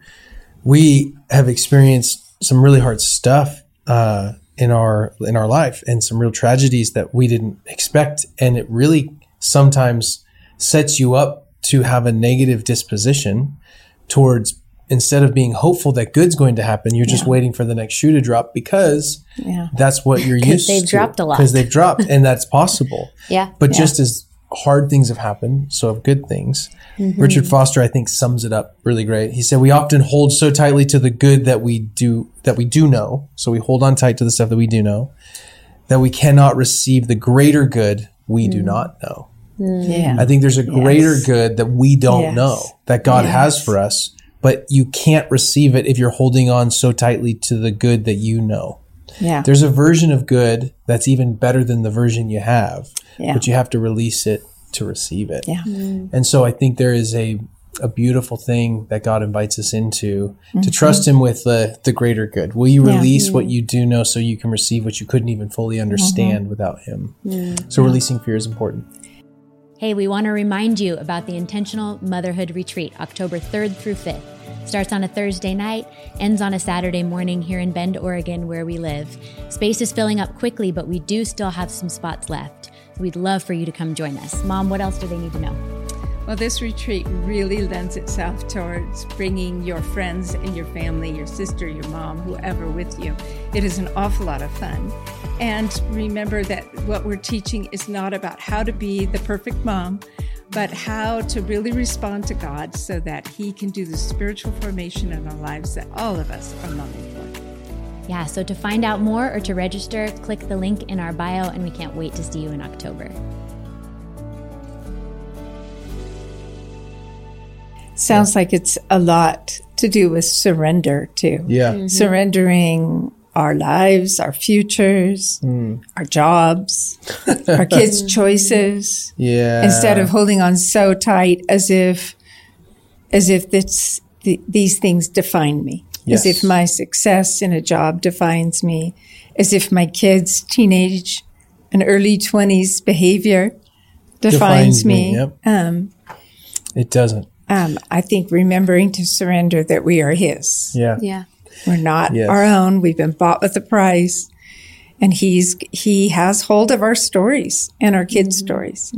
we have experienced some really hard stuff in our life and some real tragedies that we didn't expect. And it really sometimes sets you up to have a negative disposition towards, instead of being hopeful that good's going to happen, you're just waiting for the next shoe to drop because that's what you're used to.
They've dropped a lot.
Because they've dropped, and that's possible. But just as hard things have happened, so have good things. Richard Foster, I think, sums it up really great. He said, we often hold so tightly to the good that we do know. So we hold on tight to the stuff that we do know, that we cannot receive the greater good we do not know. I think there's a greater good that we don't know that God has for us, but you can't receive it if you're holding on so tightly to the good that you know. There's a version of good that's even better than the version you have, but you have to release it to receive it. And so I think there is a beautiful thing that God invites us into, to trust him with the greater good. Will you release what you do know so you can receive what you couldn't even fully understand without him? So releasing fear is important.
Hey, we want to remind you about the Intentional Motherhood Retreat, October 3rd through 5th. Starts on a Thursday night, ends on a Saturday morning here in Bend, Oregon, where we live. Space is filling up quickly, but we do still have some spots left. We'd love for you to come join us. Mom, what else do they need to know?
Well, this retreat really lends itself towards bringing your friends and your family, your sister, your mom, whoever with you. It is an awful lot of fun. And remember that what we're teaching is not about how to be the perfect mom, but how to really respond to God so that he can do the spiritual formation in our lives that all of us are longing for.
Yeah, so to find out more or to register, click the link in our bio, and we can't wait to see you in October.
Sounds like it's a lot to do with surrender, too. Surrendering our lives, our futures, our jobs, our kids' choices. Instead of holding on so tight as if as if these things define me,
Yes.
as if my success in a job defines me, as if my kids' teenage and early 20s behavior defines me.
Yep. It doesn't.
I think remembering to surrender that we are His.
Yeah.
Yeah.
We're not
Yes.
our own. We've been bought with a price. And He has hold of our stories and our kids' stories.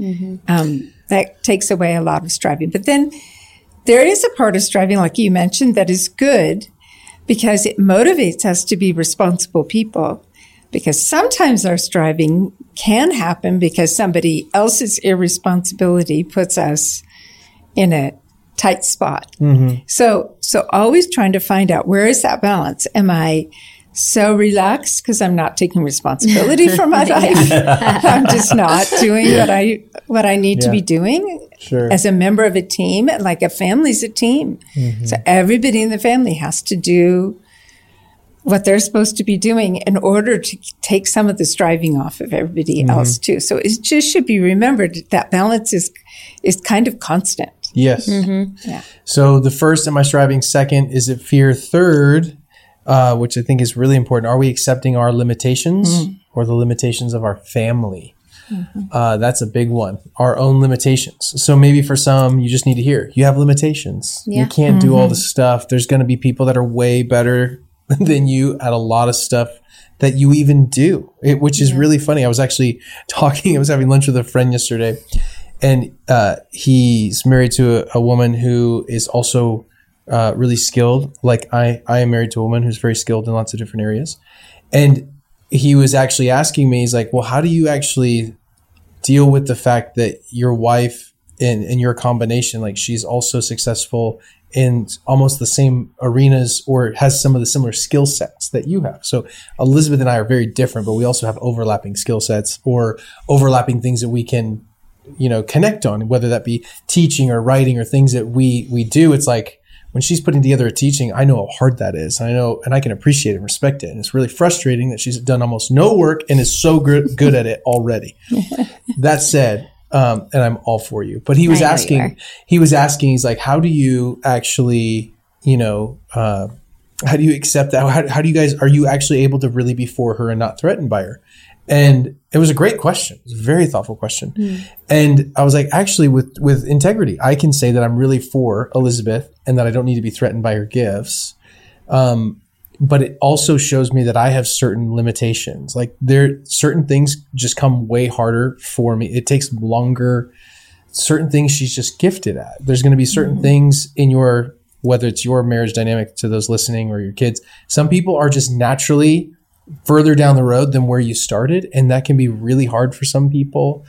That takes away a lot of striving. But then there is a part of striving, like you mentioned, that is good because it motivates us to be responsible people. Because sometimes our striving can happen because somebody else's irresponsibility puts us in a tight spot. So always trying to find out, where is that balance? Am I so relaxed because I'm not taking responsibility for my life? I'm just not doing what I need to be doing.
Sure.
As a member of a team, like a family's a team. So everybody in the family has to do what they're supposed to be doing in order to take some of the striving off of everybody else too. So it just should be remembered that balance is kind of constant.
Yes.
Yeah.
So the first, am I striving? Second, is it fear? Third, which I think is really important, are we accepting our limitations or the limitations of our family? That's a big one. Our own limitations. So maybe for some, you just need to hear, you have limitations.
Yeah.
You can't do all the stuff. There's going to be people that are way better than you at a lot of stuff that you even do, which is really funny. I was actually I was having lunch with a friend yesterday, and he's married to a woman who is also really skilled. Like I am married to a woman who's very skilled in lots of different areas. And he was actually asking me, he's like, well, how do you actually deal with the fact that your wife in your combination, like she's also successful in almost the same arenas or has some of the similar skill sets that you have? So Elizabeth and I are very different, but we also have overlapping skill sets or overlapping things that we can, connect on, whether that be teaching or writing or things that we do. It's like when she's putting together a teaching, I know how hard that is. I know, and I can appreciate it and respect it. And it's really frustrating that she's done almost no work and is so good at it already. That said, and I'm all for you, but he was asking, he's like, how do you actually, how do you accept that? How do you guys, are you actually able to really be for her and not threatened by her? And it was a great question. It was a very thoughtful question. And I was like, actually with integrity, I can say that I'm really for Elizabeth and that I don't need to be threatened by her gifts. But it also shows me that I have certain limitations. Like certain things just come way harder for me. It takes longer. Certain things she's just gifted at. There's going to be certain things in whether it's your marriage dynamic to those listening or your kids. Some people are just naturally further down the road than where you started. And that can be really hard for some people.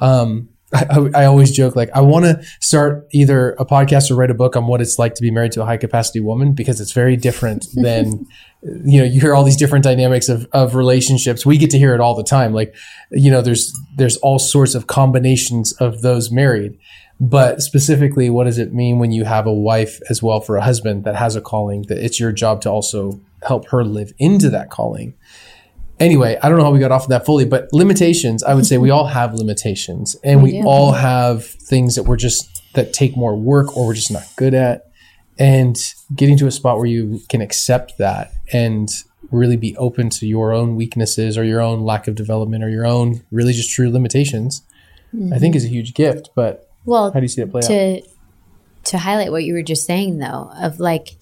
I always joke, like, I want to start either a podcast or write a book on what it's like to be married to a high capacity woman, because it's very different than, you hear all these different dynamics of relationships. We get to hear it all the time. Like, there's all sorts of combinations of those married, but specifically, what does it mean when you have a wife as well for a husband that has a calling, that it's your job to also help her live into that calling? Anyway, I don't know how we got off of that fully, but limitations, I would say we all have limitations, and we all have things that take more work or we're just not good at. And getting to a spot where you can accept that and really be open to your own weaknesses or your own lack of development or your own really just true limitations, I think is a huge gift. But how do you see that play out?
To highlight what you were just saying, though, of like,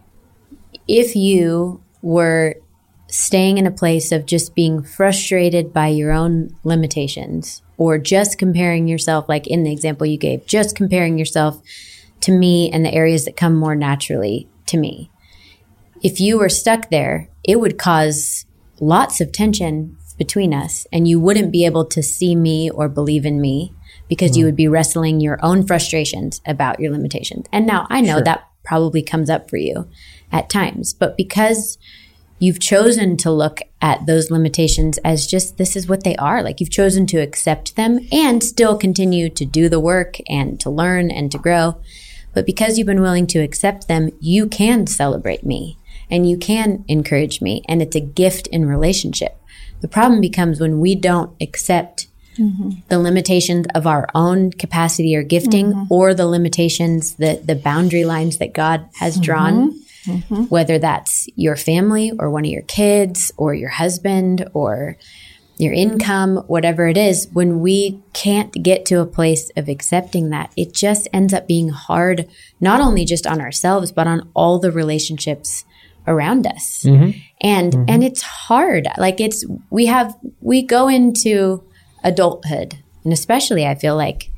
if you were staying in a place of just being frustrated by your own limitations, or just comparing yourself, like in the example you gave, just comparing yourself to me and the areas that come more naturally to me. If you were stuck there, it would cause lots of tension between us, and you wouldn't be able to see me or believe in me because you would be wrestling your own frustrations about your limitations. And now I know that probably comes up for you at times, but because you've chosen to look at those limitations as just, this is what they are. Like, you've chosen to accept them and still continue to do the work and to learn and to grow. But because you've been willing to accept them, you can celebrate me and you can encourage me. And it's a gift in relationship. The problem becomes when we don't accept the limitations of our own capacity or gifting, or the limitations, the boundary lines that God has drawn, whether that's your family or one of your kids or your husband or your income, whatever it is. When we can't get to a place of accepting that, it just ends up being hard, not only just on ourselves, but on all the relationships around us. And it's hard. Like we go into adulthood, and especially I feel like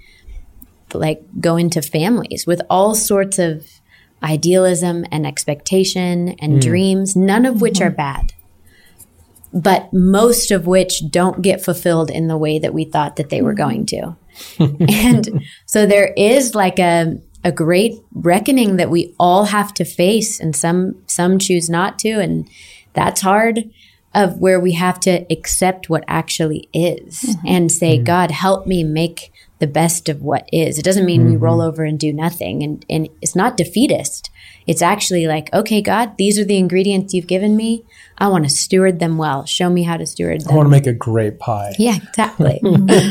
go into families with all sorts of idealism and expectation and dreams, none of which are bad, but most of which don't get fulfilled in the way that we thought that they were going to. And so there is like a great reckoning that we all have to face, and some choose not to, and that's hard, of where we have to accept what actually is and say, God, help me make the best of what is. It doesn't mean we roll over and do nothing, and it's not defeatist. It's actually like, okay, God, these are the ingredients you've given me. I want to steward them well. Show me how to steward them.
I want to make a great pie.
Yeah, exactly.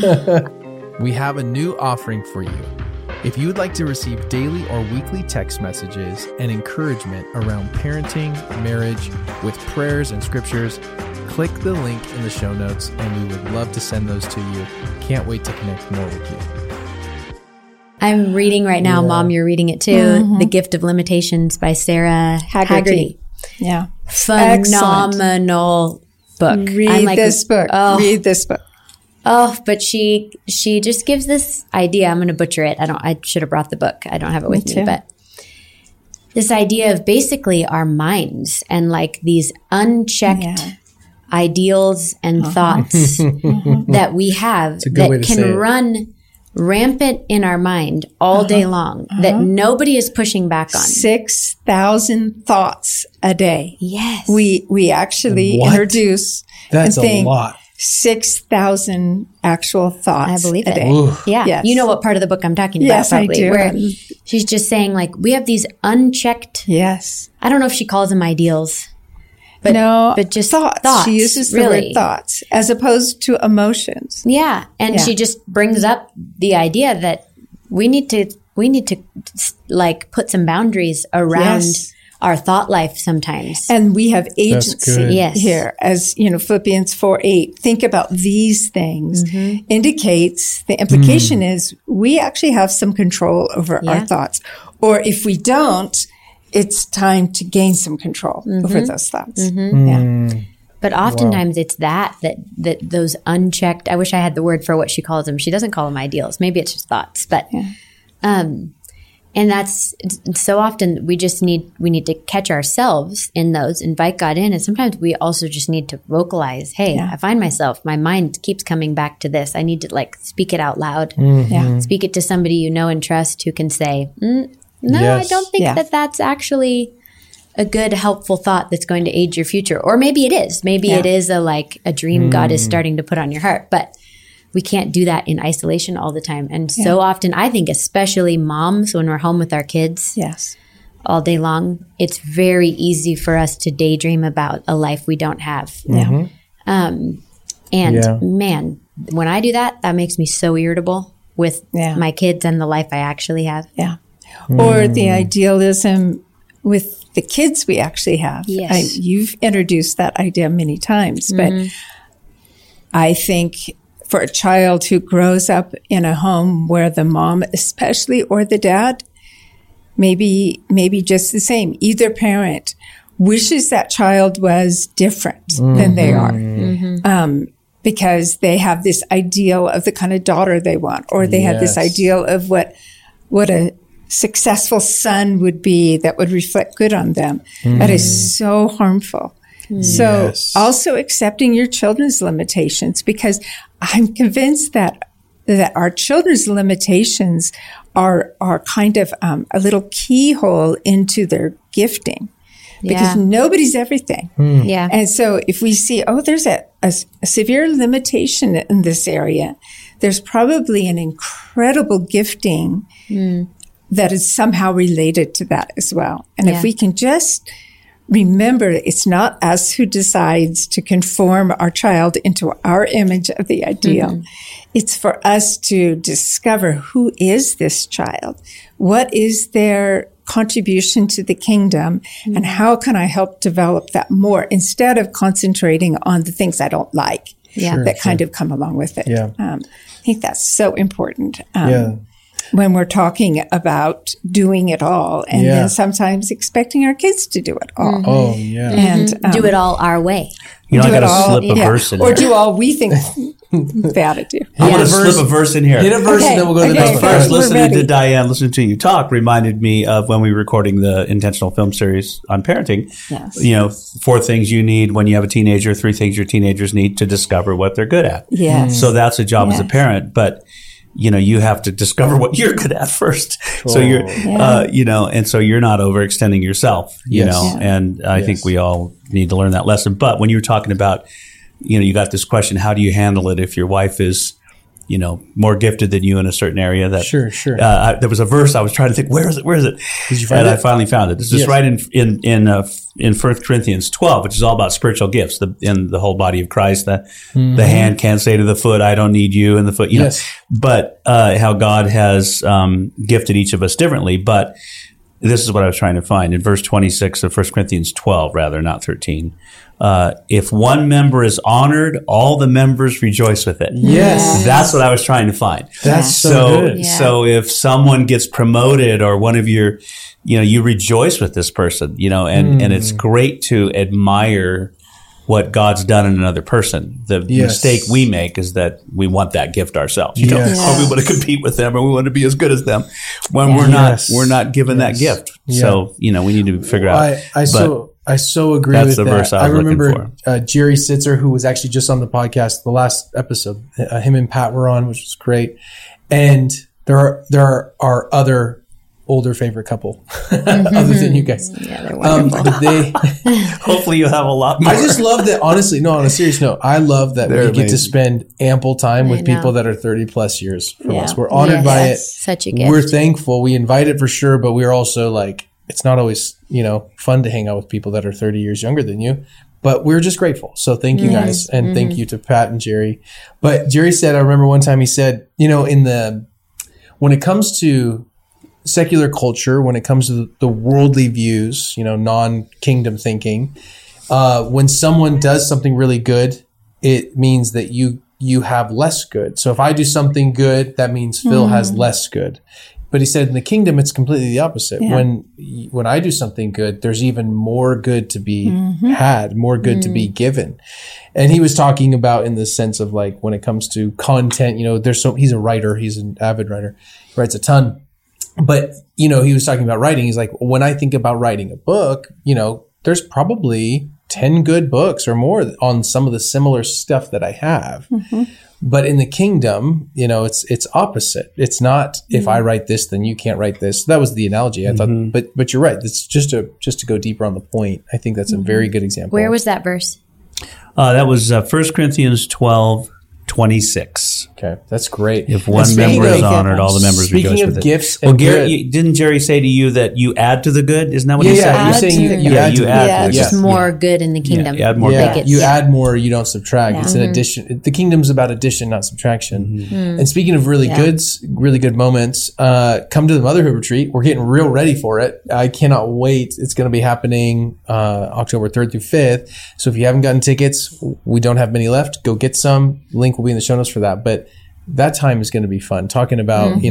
We have a new offering for you. If you would like to receive daily or weekly text messages and encouragement around parenting, marriage, with prayers and scriptures, click the link in the show notes and we would love to send those to you. Can't wait to connect more with you.
I'm reading right now, Mom, you're reading it too, The Gift of Limitations by Sarah Haggerty.
Yeah.
Phenomenal book.
Read this book. Read this book.
Oh, but she just gives this idea. I'm going to butcher it. I should have brought the book. I don't have it with me, but this idea of basically our minds and like these unchecked ideals and thoughts that we have that can run rampant in our mind all day long that nobody is pushing back on.
6,000 thoughts a day.
Yes.
We actually introduce
That's a lot.
6,000 actual thoughts.
I believe
a
it.
day.
Oof. Yeah. Yes. You know what part of the book I'm talking about, probably.
I do.
Where she's just saying, like, we have these unchecked.
Yes.
I don't know if she calls them ideals. But just thoughts.
She uses the word thoughts as opposed to emotions.
Yeah. And she just brings up the idea that we need to like put some boundaries around our thought life sometimes.
And we have agency here, as you know, Philippians 4:8. Think about these things indicates the implication is we actually have some control over our thoughts. Or if we don't, it's time to gain some control over those thoughts.
But oftentimes it's that those unchecked, I wish I had the word for what she calls them. She doesn't call them ideals. Maybe it's just thoughts, but, and that's so often we need to catch ourselves in those, invite God in. And sometimes we also just need to vocalize, hey, I find myself, my mind keeps coming back to this. I need to like speak it out loud. Speak it to somebody you know and trust who can say, no, I don't think that's actually a good, helpful thought that's going to aid your future. Or maybe it is. Maybe it is a dream God is starting to put on your heart. But we can't do that in isolation all the time. And so often, I think, especially moms, when we're home with our kids all day long, it's very easy for us to daydream about a life we don't have. Man, when I do that, that makes me so irritable with my kids and the life I actually have.
Or the idealism with the kids we actually have. You've introduced that idea many times, but I think for a child who grows up in a home where the mom especially or the dad, maybe just the same, either parent wishes that child was different than they are. Because they have this ideal of the kind of daughter they want, or they have this ideal of what a successful son would be that would reflect good on them. That is so harmful. So also accepting your children's limitations, because I'm convinced that our children's limitations are kind of a little keyhole into their gifting, because nobody's everything. And so if we see, there's a severe limitation in this area, there's probably an incredible gifting that is somehow related to that as well. And if we can just remember, it's not us who decides to conform our child into our image of the ideal. It's for us to discover who is this child? What is their contribution to the kingdom? And how can I help develop that more instead of concentrating on the things I don't like that kind of come along with it?
Yeah.
I think that's so important. When we're talking about doing it all and then sometimes expecting our kids to do it all.
Oh, yeah.
And
do it all our way.
I got to slip a verse in
or
here.
do all we think they ought to do.
I'm going to slip a verse in here.
Hit a verse and then we'll go to the next one.
First, listening to Diane, listening to you talk reminded me of when we were recording the intentional film series on parenting.
Yes.
4 things you need when you have a teenager, 3 things your teenagers need to discover what they're good at.
Yes.
So that's a job as a parent, but you have to discover what you're good at first. So you're, and so you're not overextending yourself, and I think we all need to learn that lesson. But when you were talking about, you got this question, how do you handle it if your wife is, more gifted than you in a certain area? That
Sure.
there was a verse I was trying to think, where is it?
Did you find it?
I finally found it. It's just right in 1 Corinthians 12, which is all about spiritual gifts in the whole body of Christ. The hand can't say to the foot, I don't need you, and the foot, but how God has gifted each of us differently. But this is what I was trying to find in verse 26 of 1 Corinthians 12, rather, not 13. If one member is honored, all the members rejoice with it.
Yes.
That's what I was trying to find.
That's so good.
Yeah.
So if someone gets promoted or one of your, you rejoice with this person, and it's great to admire what God's done in another person. The mistake we make is that we want that gift ourselves. Or we want to compete with them, or we want to be as good as them when we're not given that gift.
Yeah.
So, we need to figure out.
I so agree
that's
with
the
that.
verse I was
remember
looking for.
Jerry Sitzer, who was actually just on the podcast, the last episode, him and Pat were on, which was great. And there are other older favorite couple other than you guys.
Yeah, they're wonderful.
Hopefully you have a lot more.
I just love that, honestly, no, on a serious note, I love that we get to spend ample time with people that are 30 plus years from us. We're honored by it.
Such a gift.
We're thankful. We invite it for sure, but we're also like, it's not always, fun to hang out with people that are 30 years younger than you, but we're just grateful. So thank you guys. And thank you to Pat and Jerry. But Jerry said, I remember one time he said, when it comes to secular culture, when it comes to the worldly views, non-kingdom thinking, when someone does something really good, it means that you have less good. So if I do something good, that means Phil has less good. But he said in the kingdom, it's completely the opposite. Yeah. When I do something good, there's even more good to be had, more good to be given. And he was talking about in the sense of like, when it comes to content, he's a writer, he's an avid writer, he writes a ton. But, he was talking about writing. He's like, when I think about writing a book, there's probably 10 good books or more on some of the similar stuff that I have. But in the kingdom, it's opposite. It's not if I write this, then you can't write this. That was the analogy I thought. But you're right. It's just to go deeper on the point. I think that's a very good example.
Where was that verse?
That was 1 Corinthians 12:26.
Okay, that's great.
If one member is honored, all the members rejoice with it.
Speaking of gifts,
well, didn't Jerry say to you that you add to the good? Isn't that what he said?
Yeah, you're saying you add to
it. Just more good in the kingdom.
You add more good.
You add more, you don't subtract. It's an addition. The kingdom's about addition, not subtraction. And speaking of really good moments, come to the Motherhood Retreat. We're getting real ready for it. I cannot wait. It's going to be happening October 3rd through 5th. So if you haven't gotten tickets, we don't have many left. Go get some. Link will be in the show notes for that. But that time is going to be fun. Talking about,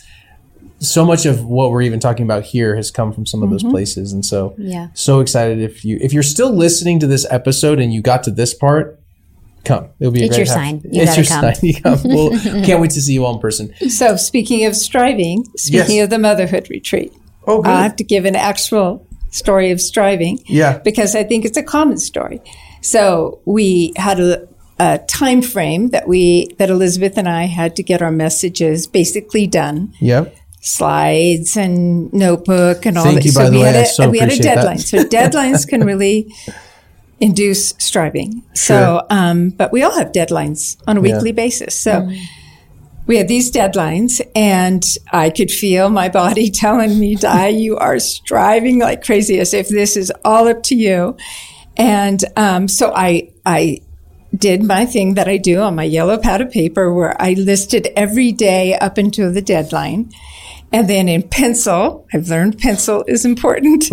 so much of what we're even talking about here has come from some of those places. And so, so excited if you're still listening to this episode and you got to this part, come. It'll be a great
sign.
It's your sign. You come. Well, can't wait to see you all in person.
So speaking of striving, of the Motherhood Retreat,
good.
I have to give an actual story of striving.
Yeah.
Because I think it's a common story. So we had a time frame that Elizabeth and I had to get our messages basically done.
Yep.
Slides and notebook and all that.
Thank you, by the way.
We had a deadline.
That.
So deadlines can really induce striving.
Sure.
So, but we all have deadlines on a weekly basis. So we had these deadlines, and I could feel my body telling me, Di, you are striving like crazy as if this is all up to you. And so I did my thing that I do on my yellow pad of paper, where I listed every day up until the deadline. And then in pencil, I've learned pencil is important,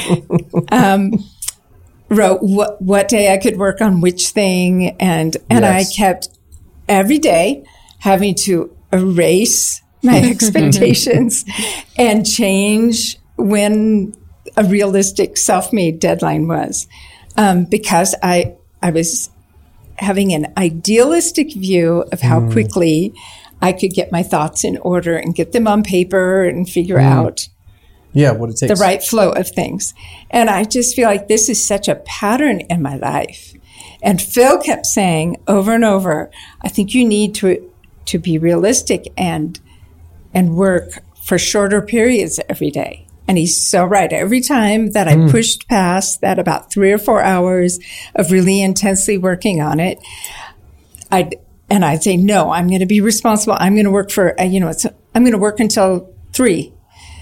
wrote what day I could work on which thing. And I kept every day having to erase my expectations and change when a realistic self-made deadline was. Because I was having an idealistic view of how quickly I could get my thoughts in order and get them on paper and figure out
what it takes,
the right flow of things. And I just feel like this is such a pattern in my life. And Phil kept saying over and over, I think you need to be realistic and work for shorter periods every day. And he's so right. Every time that I pushed past that about 3 or 4 hours of really intensely working on it, I'd say, no, I'm going to be responsible. I'm going to work for, I'm going to work until 3.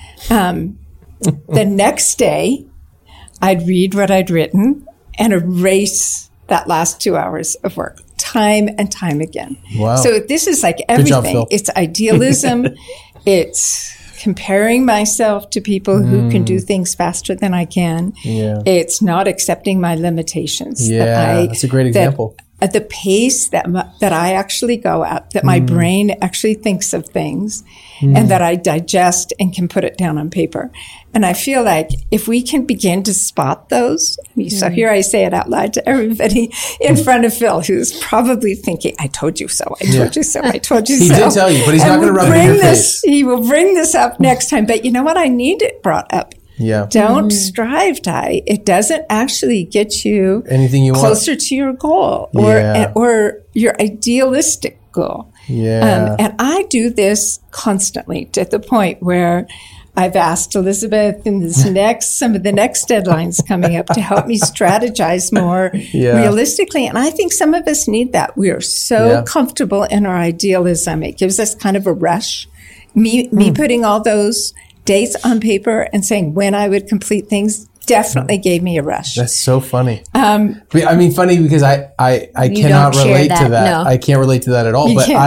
The next day, I'd read what I'd written and erase that last 2 hours of work time and time again. Wow. So this is like everything.
Good job, Phil.
It's idealism. It's comparing myself to people who can do things faster than I can.
Yeah.
It's not accepting my limitations.
That's a great example.
At the pace that I actually go at, that my brain actually thinks of things, and that I digest and can put it down on paper. And I feel like if we can begin to spot those, so here I say it out loud to everybody in front of Phil, who's probably thinking, I told you so, I told you so, I told you so.
He did tell you, but he's not going to rub it in your face.
He will bring this up next time. But you know what? I need it brought up.
Yeah.
Don't strive, Di. It doesn't actually get you
anything you
closer to your goal or your idealistic goal.
Yeah.
And I do this constantly to the point where I've asked Elizabeth in some of the next deadlines coming up to help me strategize more realistically. And I think some of us need that. We are so comfortable in our idealism. It gives us kind of a rush. Me putting all those dates on paper and saying when I would complete things definitely gave me a rush.
That's so funny. I mean, funny because I cannot relate to that.
No.
I can't relate to that at all.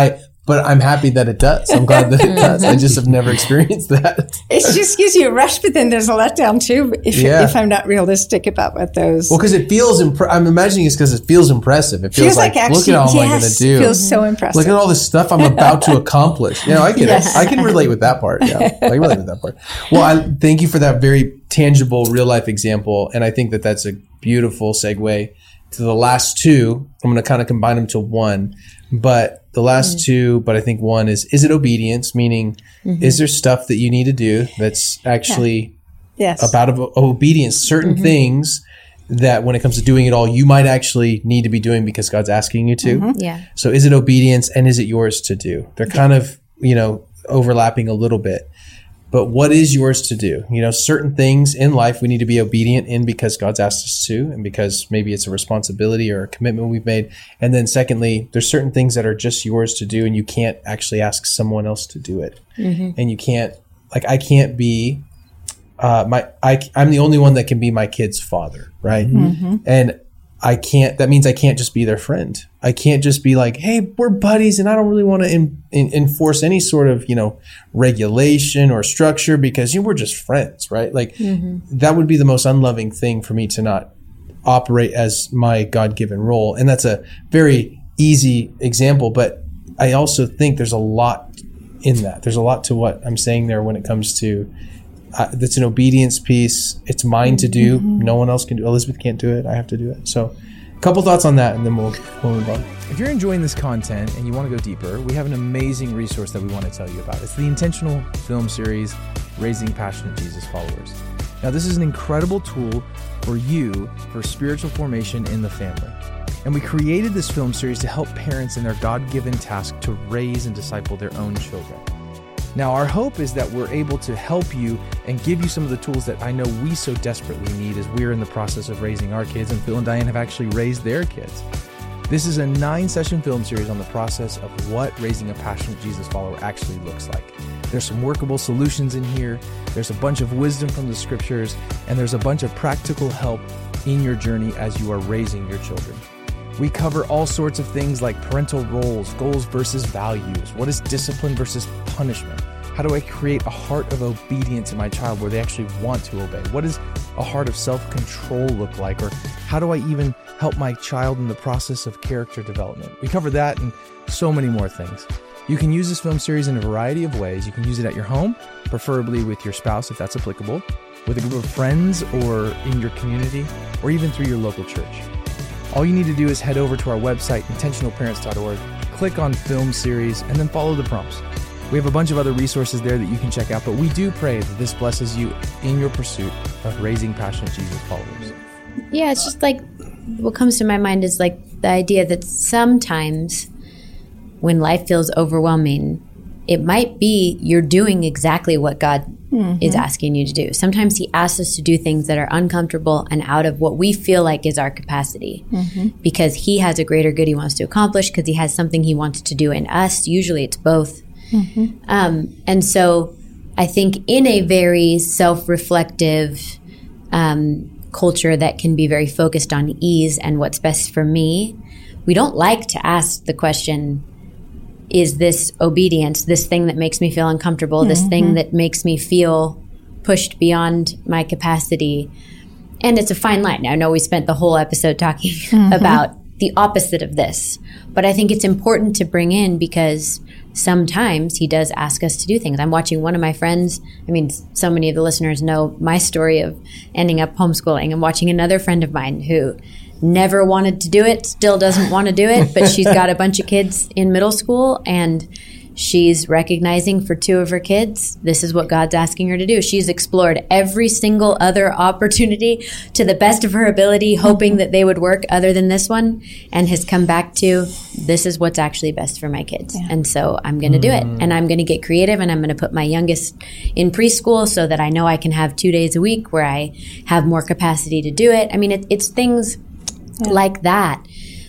But I'm happy that it does. I'm glad that it does. I just have never experienced that.
It just gives you a rush, but then there's a letdown too if I'm not realistic about what those.
Well, because it feels. I'm imagining it's because it feels impressive. It feels like
actually,
look at all I'm going to do.
It feels so impressive.
Look at all this stuff I'm about to accomplish. I get it. I can relate with that part. Yeah, I can relate with that part. Well, I thank you for that very tangible, real life example, and I think that that's a beautiful segue to the last two. I'm going to kind of combine them to one, but the last two, but I think one is it obedience? Meaning, is there stuff that you need to do that's actually about obedience? Certain things that when it comes to doing it all, you might actually need to be doing because God's asking you to.
Yeah.
So is it obedience and is it yours to do? They're kind of, overlapping a little bit. But what is yours to do? Certain things in life we need to be obedient in because God's asked us to, and because maybe it's a responsibility or a commitment we've made. And then secondly, there's certain things that are just yours to do, and you can't actually ask someone else to do it. And you can't, I can't be, I'm the only one that can be my kid's father, right? And that means I can't just be their friend. I can't just be like, hey, we're buddies and I don't really want to enforce any sort of, regulation or structure because we're just friends, right? That would be the most unloving thing for me to not operate as my God-given role. And that's a very easy example, but I also think there's a lot in that. There's a lot to what I'm saying there when it comes to that's an obedience piece. It's mine to do. No one else can do. Elizabeth can't do it. I have to do it. So a couple thoughts on that, and then we'll move on.
If you're enjoying this content and you want to go deeper, we have an amazing resource that we want to tell you about. It's the Intentional Film Series, Raising Passionate Jesus Followers. Now, this is an incredible tool for you for spiritual formation in the family. And we created this film series to help parents in their God-given task to raise and disciple their own children. Now, our hope is that we're able to help you and give you some of the tools that I know we so desperately need as we're in the process of raising our kids, and Phil and Diane have actually raised their kids. This is a 9-session film series on the process of what raising a passionate Jesus follower actually looks like. There's some workable solutions in here. There's a bunch of wisdom from the scriptures, and there's a bunch of practical help in your journey as you are raising your children. We cover all sorts of things like parental roles, goals versus values. What is discipline versus punishment? How do I create a heart of obedience in my child where they actually want to obey? What does a heart of self-control look like? Or how do I even help my child in the process of character development? We cover that and so many more things. You can use this film series in a variety of ways. You can use it at your home, preferably with your spouse if that's applicable, with a group of friends or in your community, or even through your local church. All you need to do is head over to our website, intentionalparents.org, click on film series, and then follow the prompts. We have a bunch of other resources there that you can check out, but we do pray that this blesses you in your pursuit of raising passionate Jesus followers.
Yeah, it's just like what comes to my mind is like the idea that sometimes when life feels overwhelming, it might be you're doing exactly what God is asking you to do. Sometimes he asks us to do things that are uncomfortable and out of what we feel like is our capacity because he has a greater good he wants to accomplish, because he has something he wants to do in us. Usually it's both. And so I think in a very self-reflective culture that can be very focused on ease and what's best for me, we don't like to ask the question, is this obedience, this thing that makes me feel uncomfortable, this thing that makes me feel pushed beyond my capacity? And it's a fine line. I know we spent the whole episode talking about the opposite of this, but I think it's important to bring in because sometimes he does ask us to do things. I'm watching one of my friends. I mean, so many of the listeners know my story of ending up homeschooling. I'm watching another friend of mine who never wanted to do it, still doesn't want to do it, but she's got a bunch of kids in middle school and she's recognizing for 2 of her kids, this is what God's asking her to do. She's explored every single other opportunity to the best of her ability, hoping that they would work other than this one, and has come back to, this is what's actually best for my kids. Yeah. And so I'm going to do it. And I'm going to get creative, and I'm going to put my youngest in preschool so that I know I can have 2 days a week where I have more capacity to do it. I mean, it's things like that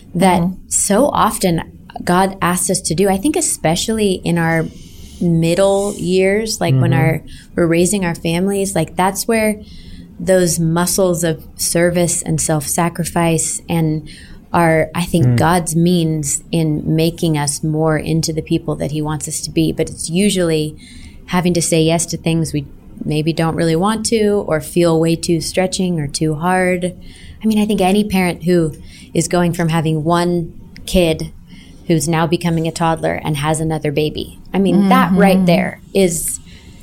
so often God asks us to do. I think especially in our middle years, like when we're raising our families, like that's where those muscles of service and self-sacrifice and are, I think, God's means in making us more into the people that he wants us to be. But it's usually having to say yes to things we maybe don't really want to, or feel way too stretching or too hard. I mean, I think any parent who is going from having one kid who's now becoming a toddler and has another baby, I mean, that right there is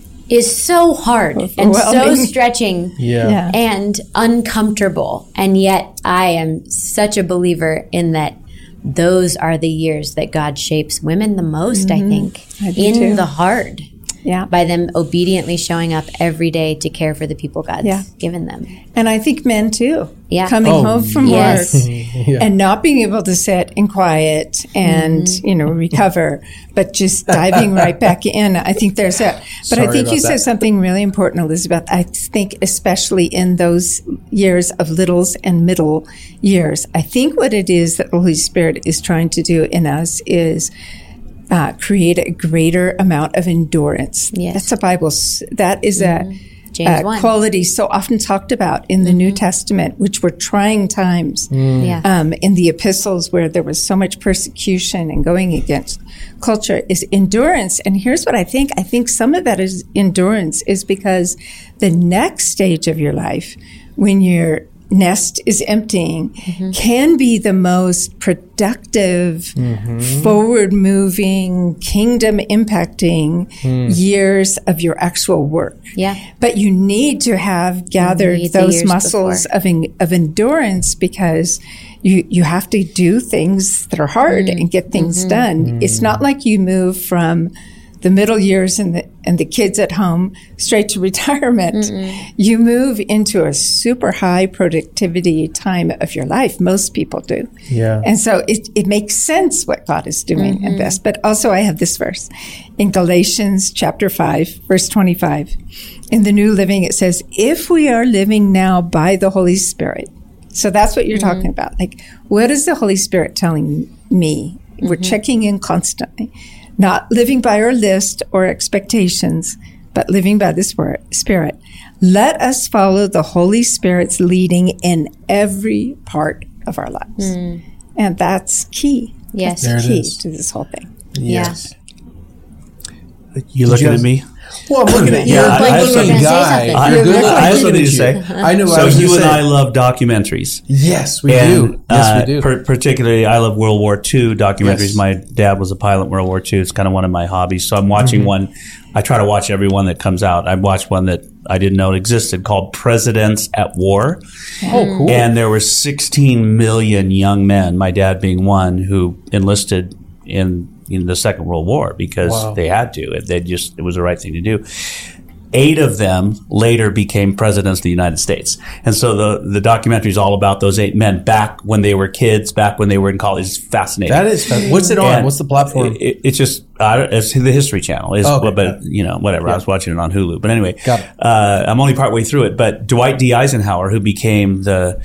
so hard and so stretching and uncomfortable. And yet I am such a believer in that those are the years that God shapes women the most, I think, in the hard. Yeah. By them obediently showing up every day to care for the people God's given them.
And I think men too. Yeah. Coming home from work and not being able to sit in quiet and, recover, but just diving right back in. I think there's that. But I think you said something really important, Elizabeth. I think especially in those years of littles and middle years, I think what it is that the Holy Spirit is trying to do in us is create a greater amount of endurance. Yes. That's the Bible. That is a quality so often talked about in the New Testament, which were trying times in the epistles where there was so much persecution and going against culture, is endurance. And here's what I think. I think some of that is endurance is because the next stage of your life, when your nest is emptying, can be the most productive, forward-moving, kingdom-impacting years of your actual work. Yeah. But you need to have gathered those muscles of endurance, because you have to do things that are hard and get things done. It's not like you move from the middle years and the kids at home straight to retirement. You move into a super high productivity time of your life. Most people do. Yeah. And so it makes sense what God is doing in this. But also I have this verse in Galatians chapter 5, verse 25. In the New Living, it says, if we are living now by the Holy Spirit, So that's what you're talking about. Like, what is the Holy Spirit telling me? We're checking in constantly, not living by our list or expectations, but living by the Spirit. Let us follow the Holy Spirit's leading in every part of our lives. And that's key.
Yes.
That's key to this whole thing.
Yes.
You looking at me?
Well, I'm looking at you.
Yeah,
You're
I
a
have
good-looking
something.
guy.
I
have
You're good.
I have
I'm
something to
looking
say.
at you. I know.
So
I was
you
gonna
and
say.
I love documentaries.
Yes, we
And,
do. Yes, we do.
Particularly, I love World War II documentaries.
Yes.
My dad was a pilot in World War II. It's kind of one of my hobbies. So I'm watching one. I try to watch every one that comes out. I watched one that I didn't know existed called Presidents at War.
Oh, cool.
And there were 16 million young men, my dad being one, who enlisted in the Second World War because they had to. It was the right thing to do. 8 of them later became presidents of the United States. And so the documentary is all about those 8 men back when they were kids, back when they were in college. It's fascinating.
That is fun. What's it on?
And
What's the platform?
It's just, it's the History Channel. But, whatever. I was watching it on Hulu. But anyway,
Got it.
I'm only partway through it. But Dwight D. Eisenhower, who became the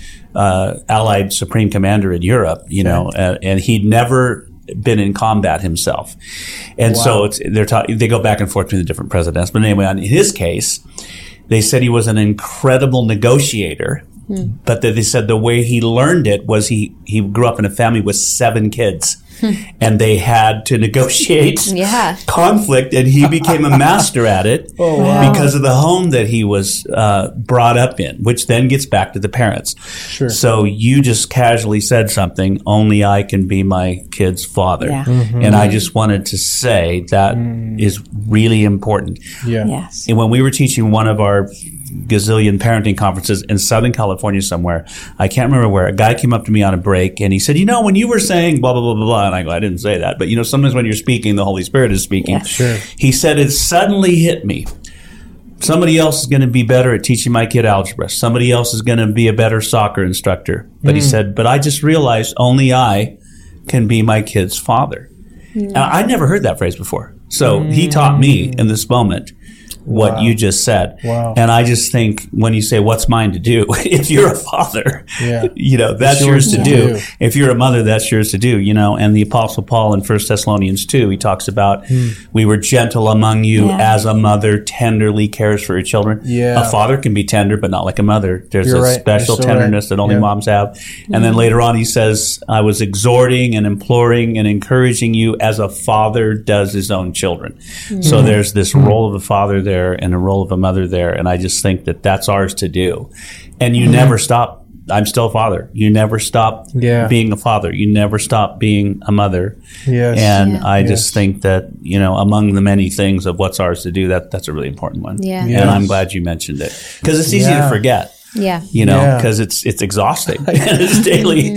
Allied Supreme Commander in Europe, and he'd never been in combat himself. And so they go back and forth between the different presidents. But anyway, in his case, they said he was an incredible negotiator, but that they said the way he learned it was he grew up in a family with 7 kids. And they had to negotiate conflict, and he became a master at it because of the home that he was brought up in, which then gets back to the parents.
Sure.
So you just casually said something, only I can be my kid's father.
Yeah.
And I just wanted to say that is really important.
Yeah.
Yes.
And when we were teaching one of our gazillion parenting conferences in Southern California somewhere, I can't remember where, a guy came up to me on a break and he said, when you were saying blah, blah, blah, blah, blah, and I go, I didn't say that. But, sometimes when you're speaking, the Holy Spirit is speaking.
Yeah.
Sure.
He said, it suddenly hit me. Somebody else is going to be better at teaching my kid algebra. Somebody else is going to be a better soccer instructor. But he said, but I just realized only I can be my kid's father. And I'd never heard that phrase before. So he taught me in this moment what you just said.
Wow.
And I just think when you say, what's mine to do? If you're a father, that's yours to do. If you're a mother, that's yours to do, And the Apostle Paul in 1 Thessalonians 2, he talks about, we were gentle among you as a mother tenderly cares for her children.
Yeah.
A father can be tender, but not like a mother. There's
You're
a
right.
special
You're so
tenderness that only moms have. And then later on, he says, I was exhorting and imploring and encouraging you as a father does his own children. So there's this role of a father there and a role of a mother there. And I just think that that's ours to do. And you never stop. I'm still a father. You never stop being a father. You never stop being a mother.
Yes.
And I just think that, among the many things of what's ours to do, that's a really important one.
Yeah.
And I'm glad you mentioned it because it's easy to forget.
Yeah.
Because it's exhausting. It's daily.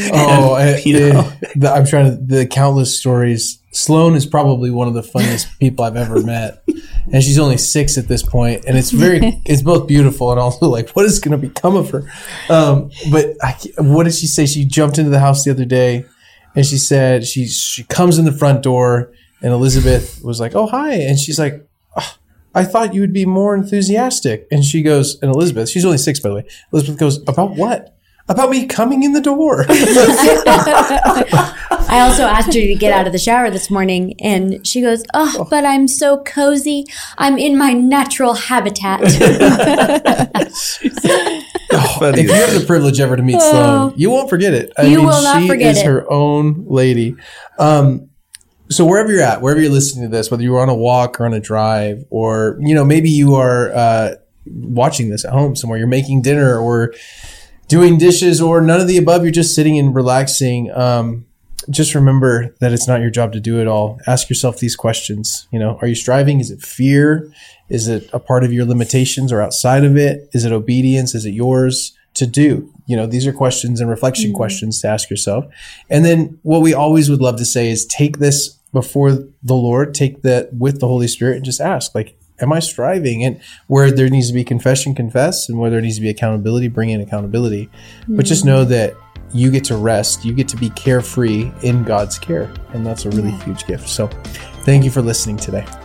I'm trying to, the countless stories. Sloan is probably one of the funniest people I've ever met. And she's only 6 at this point. And it's both beautiful and also like, what is going to become of her? But what did she say? She jumped into the house the other day and she said, she comes in the front door and Elizabeth was like, oh, hi. And she's like, oh, I thought you would be more enthusiastic. And she goes, and Elizabeth, she's only 6, by the way. Elizabeth goes, about what? About me coming in the door.
I also asked her to get out of the shower this morning, and she goes, oh, but I'm so cozy. I'm in my natural habitat.
If you have the privilege ever to meet Sloan, you won't forget it.
You will not forget it.
She is her own lady. So wherever you're at, wherever you're listening to this, whether you're on a walk or on a drive, or, maybe you are watching this at home somewhere, you're making dinner or doing dishes or none of the above, you're just sitting and relaxing. Just remember that it's not your job to do it all. Ask yourself these questions. Are you striving? Is it fear? Is it a part of your limitations or outside of it? Is it obedience? Is it yours to do? These are questions and reflection questions to ask yourself. And then what we always would love to say is take this before the Lord, take that with the Holy Spirit and just ask, am I striving? And where there needs to be confession, confess. And where there needs to be accountability, bring in accountability. But just know that you get to rest. You get to be carefree in God's care. And that's a really huge gift. So thank you for listening today.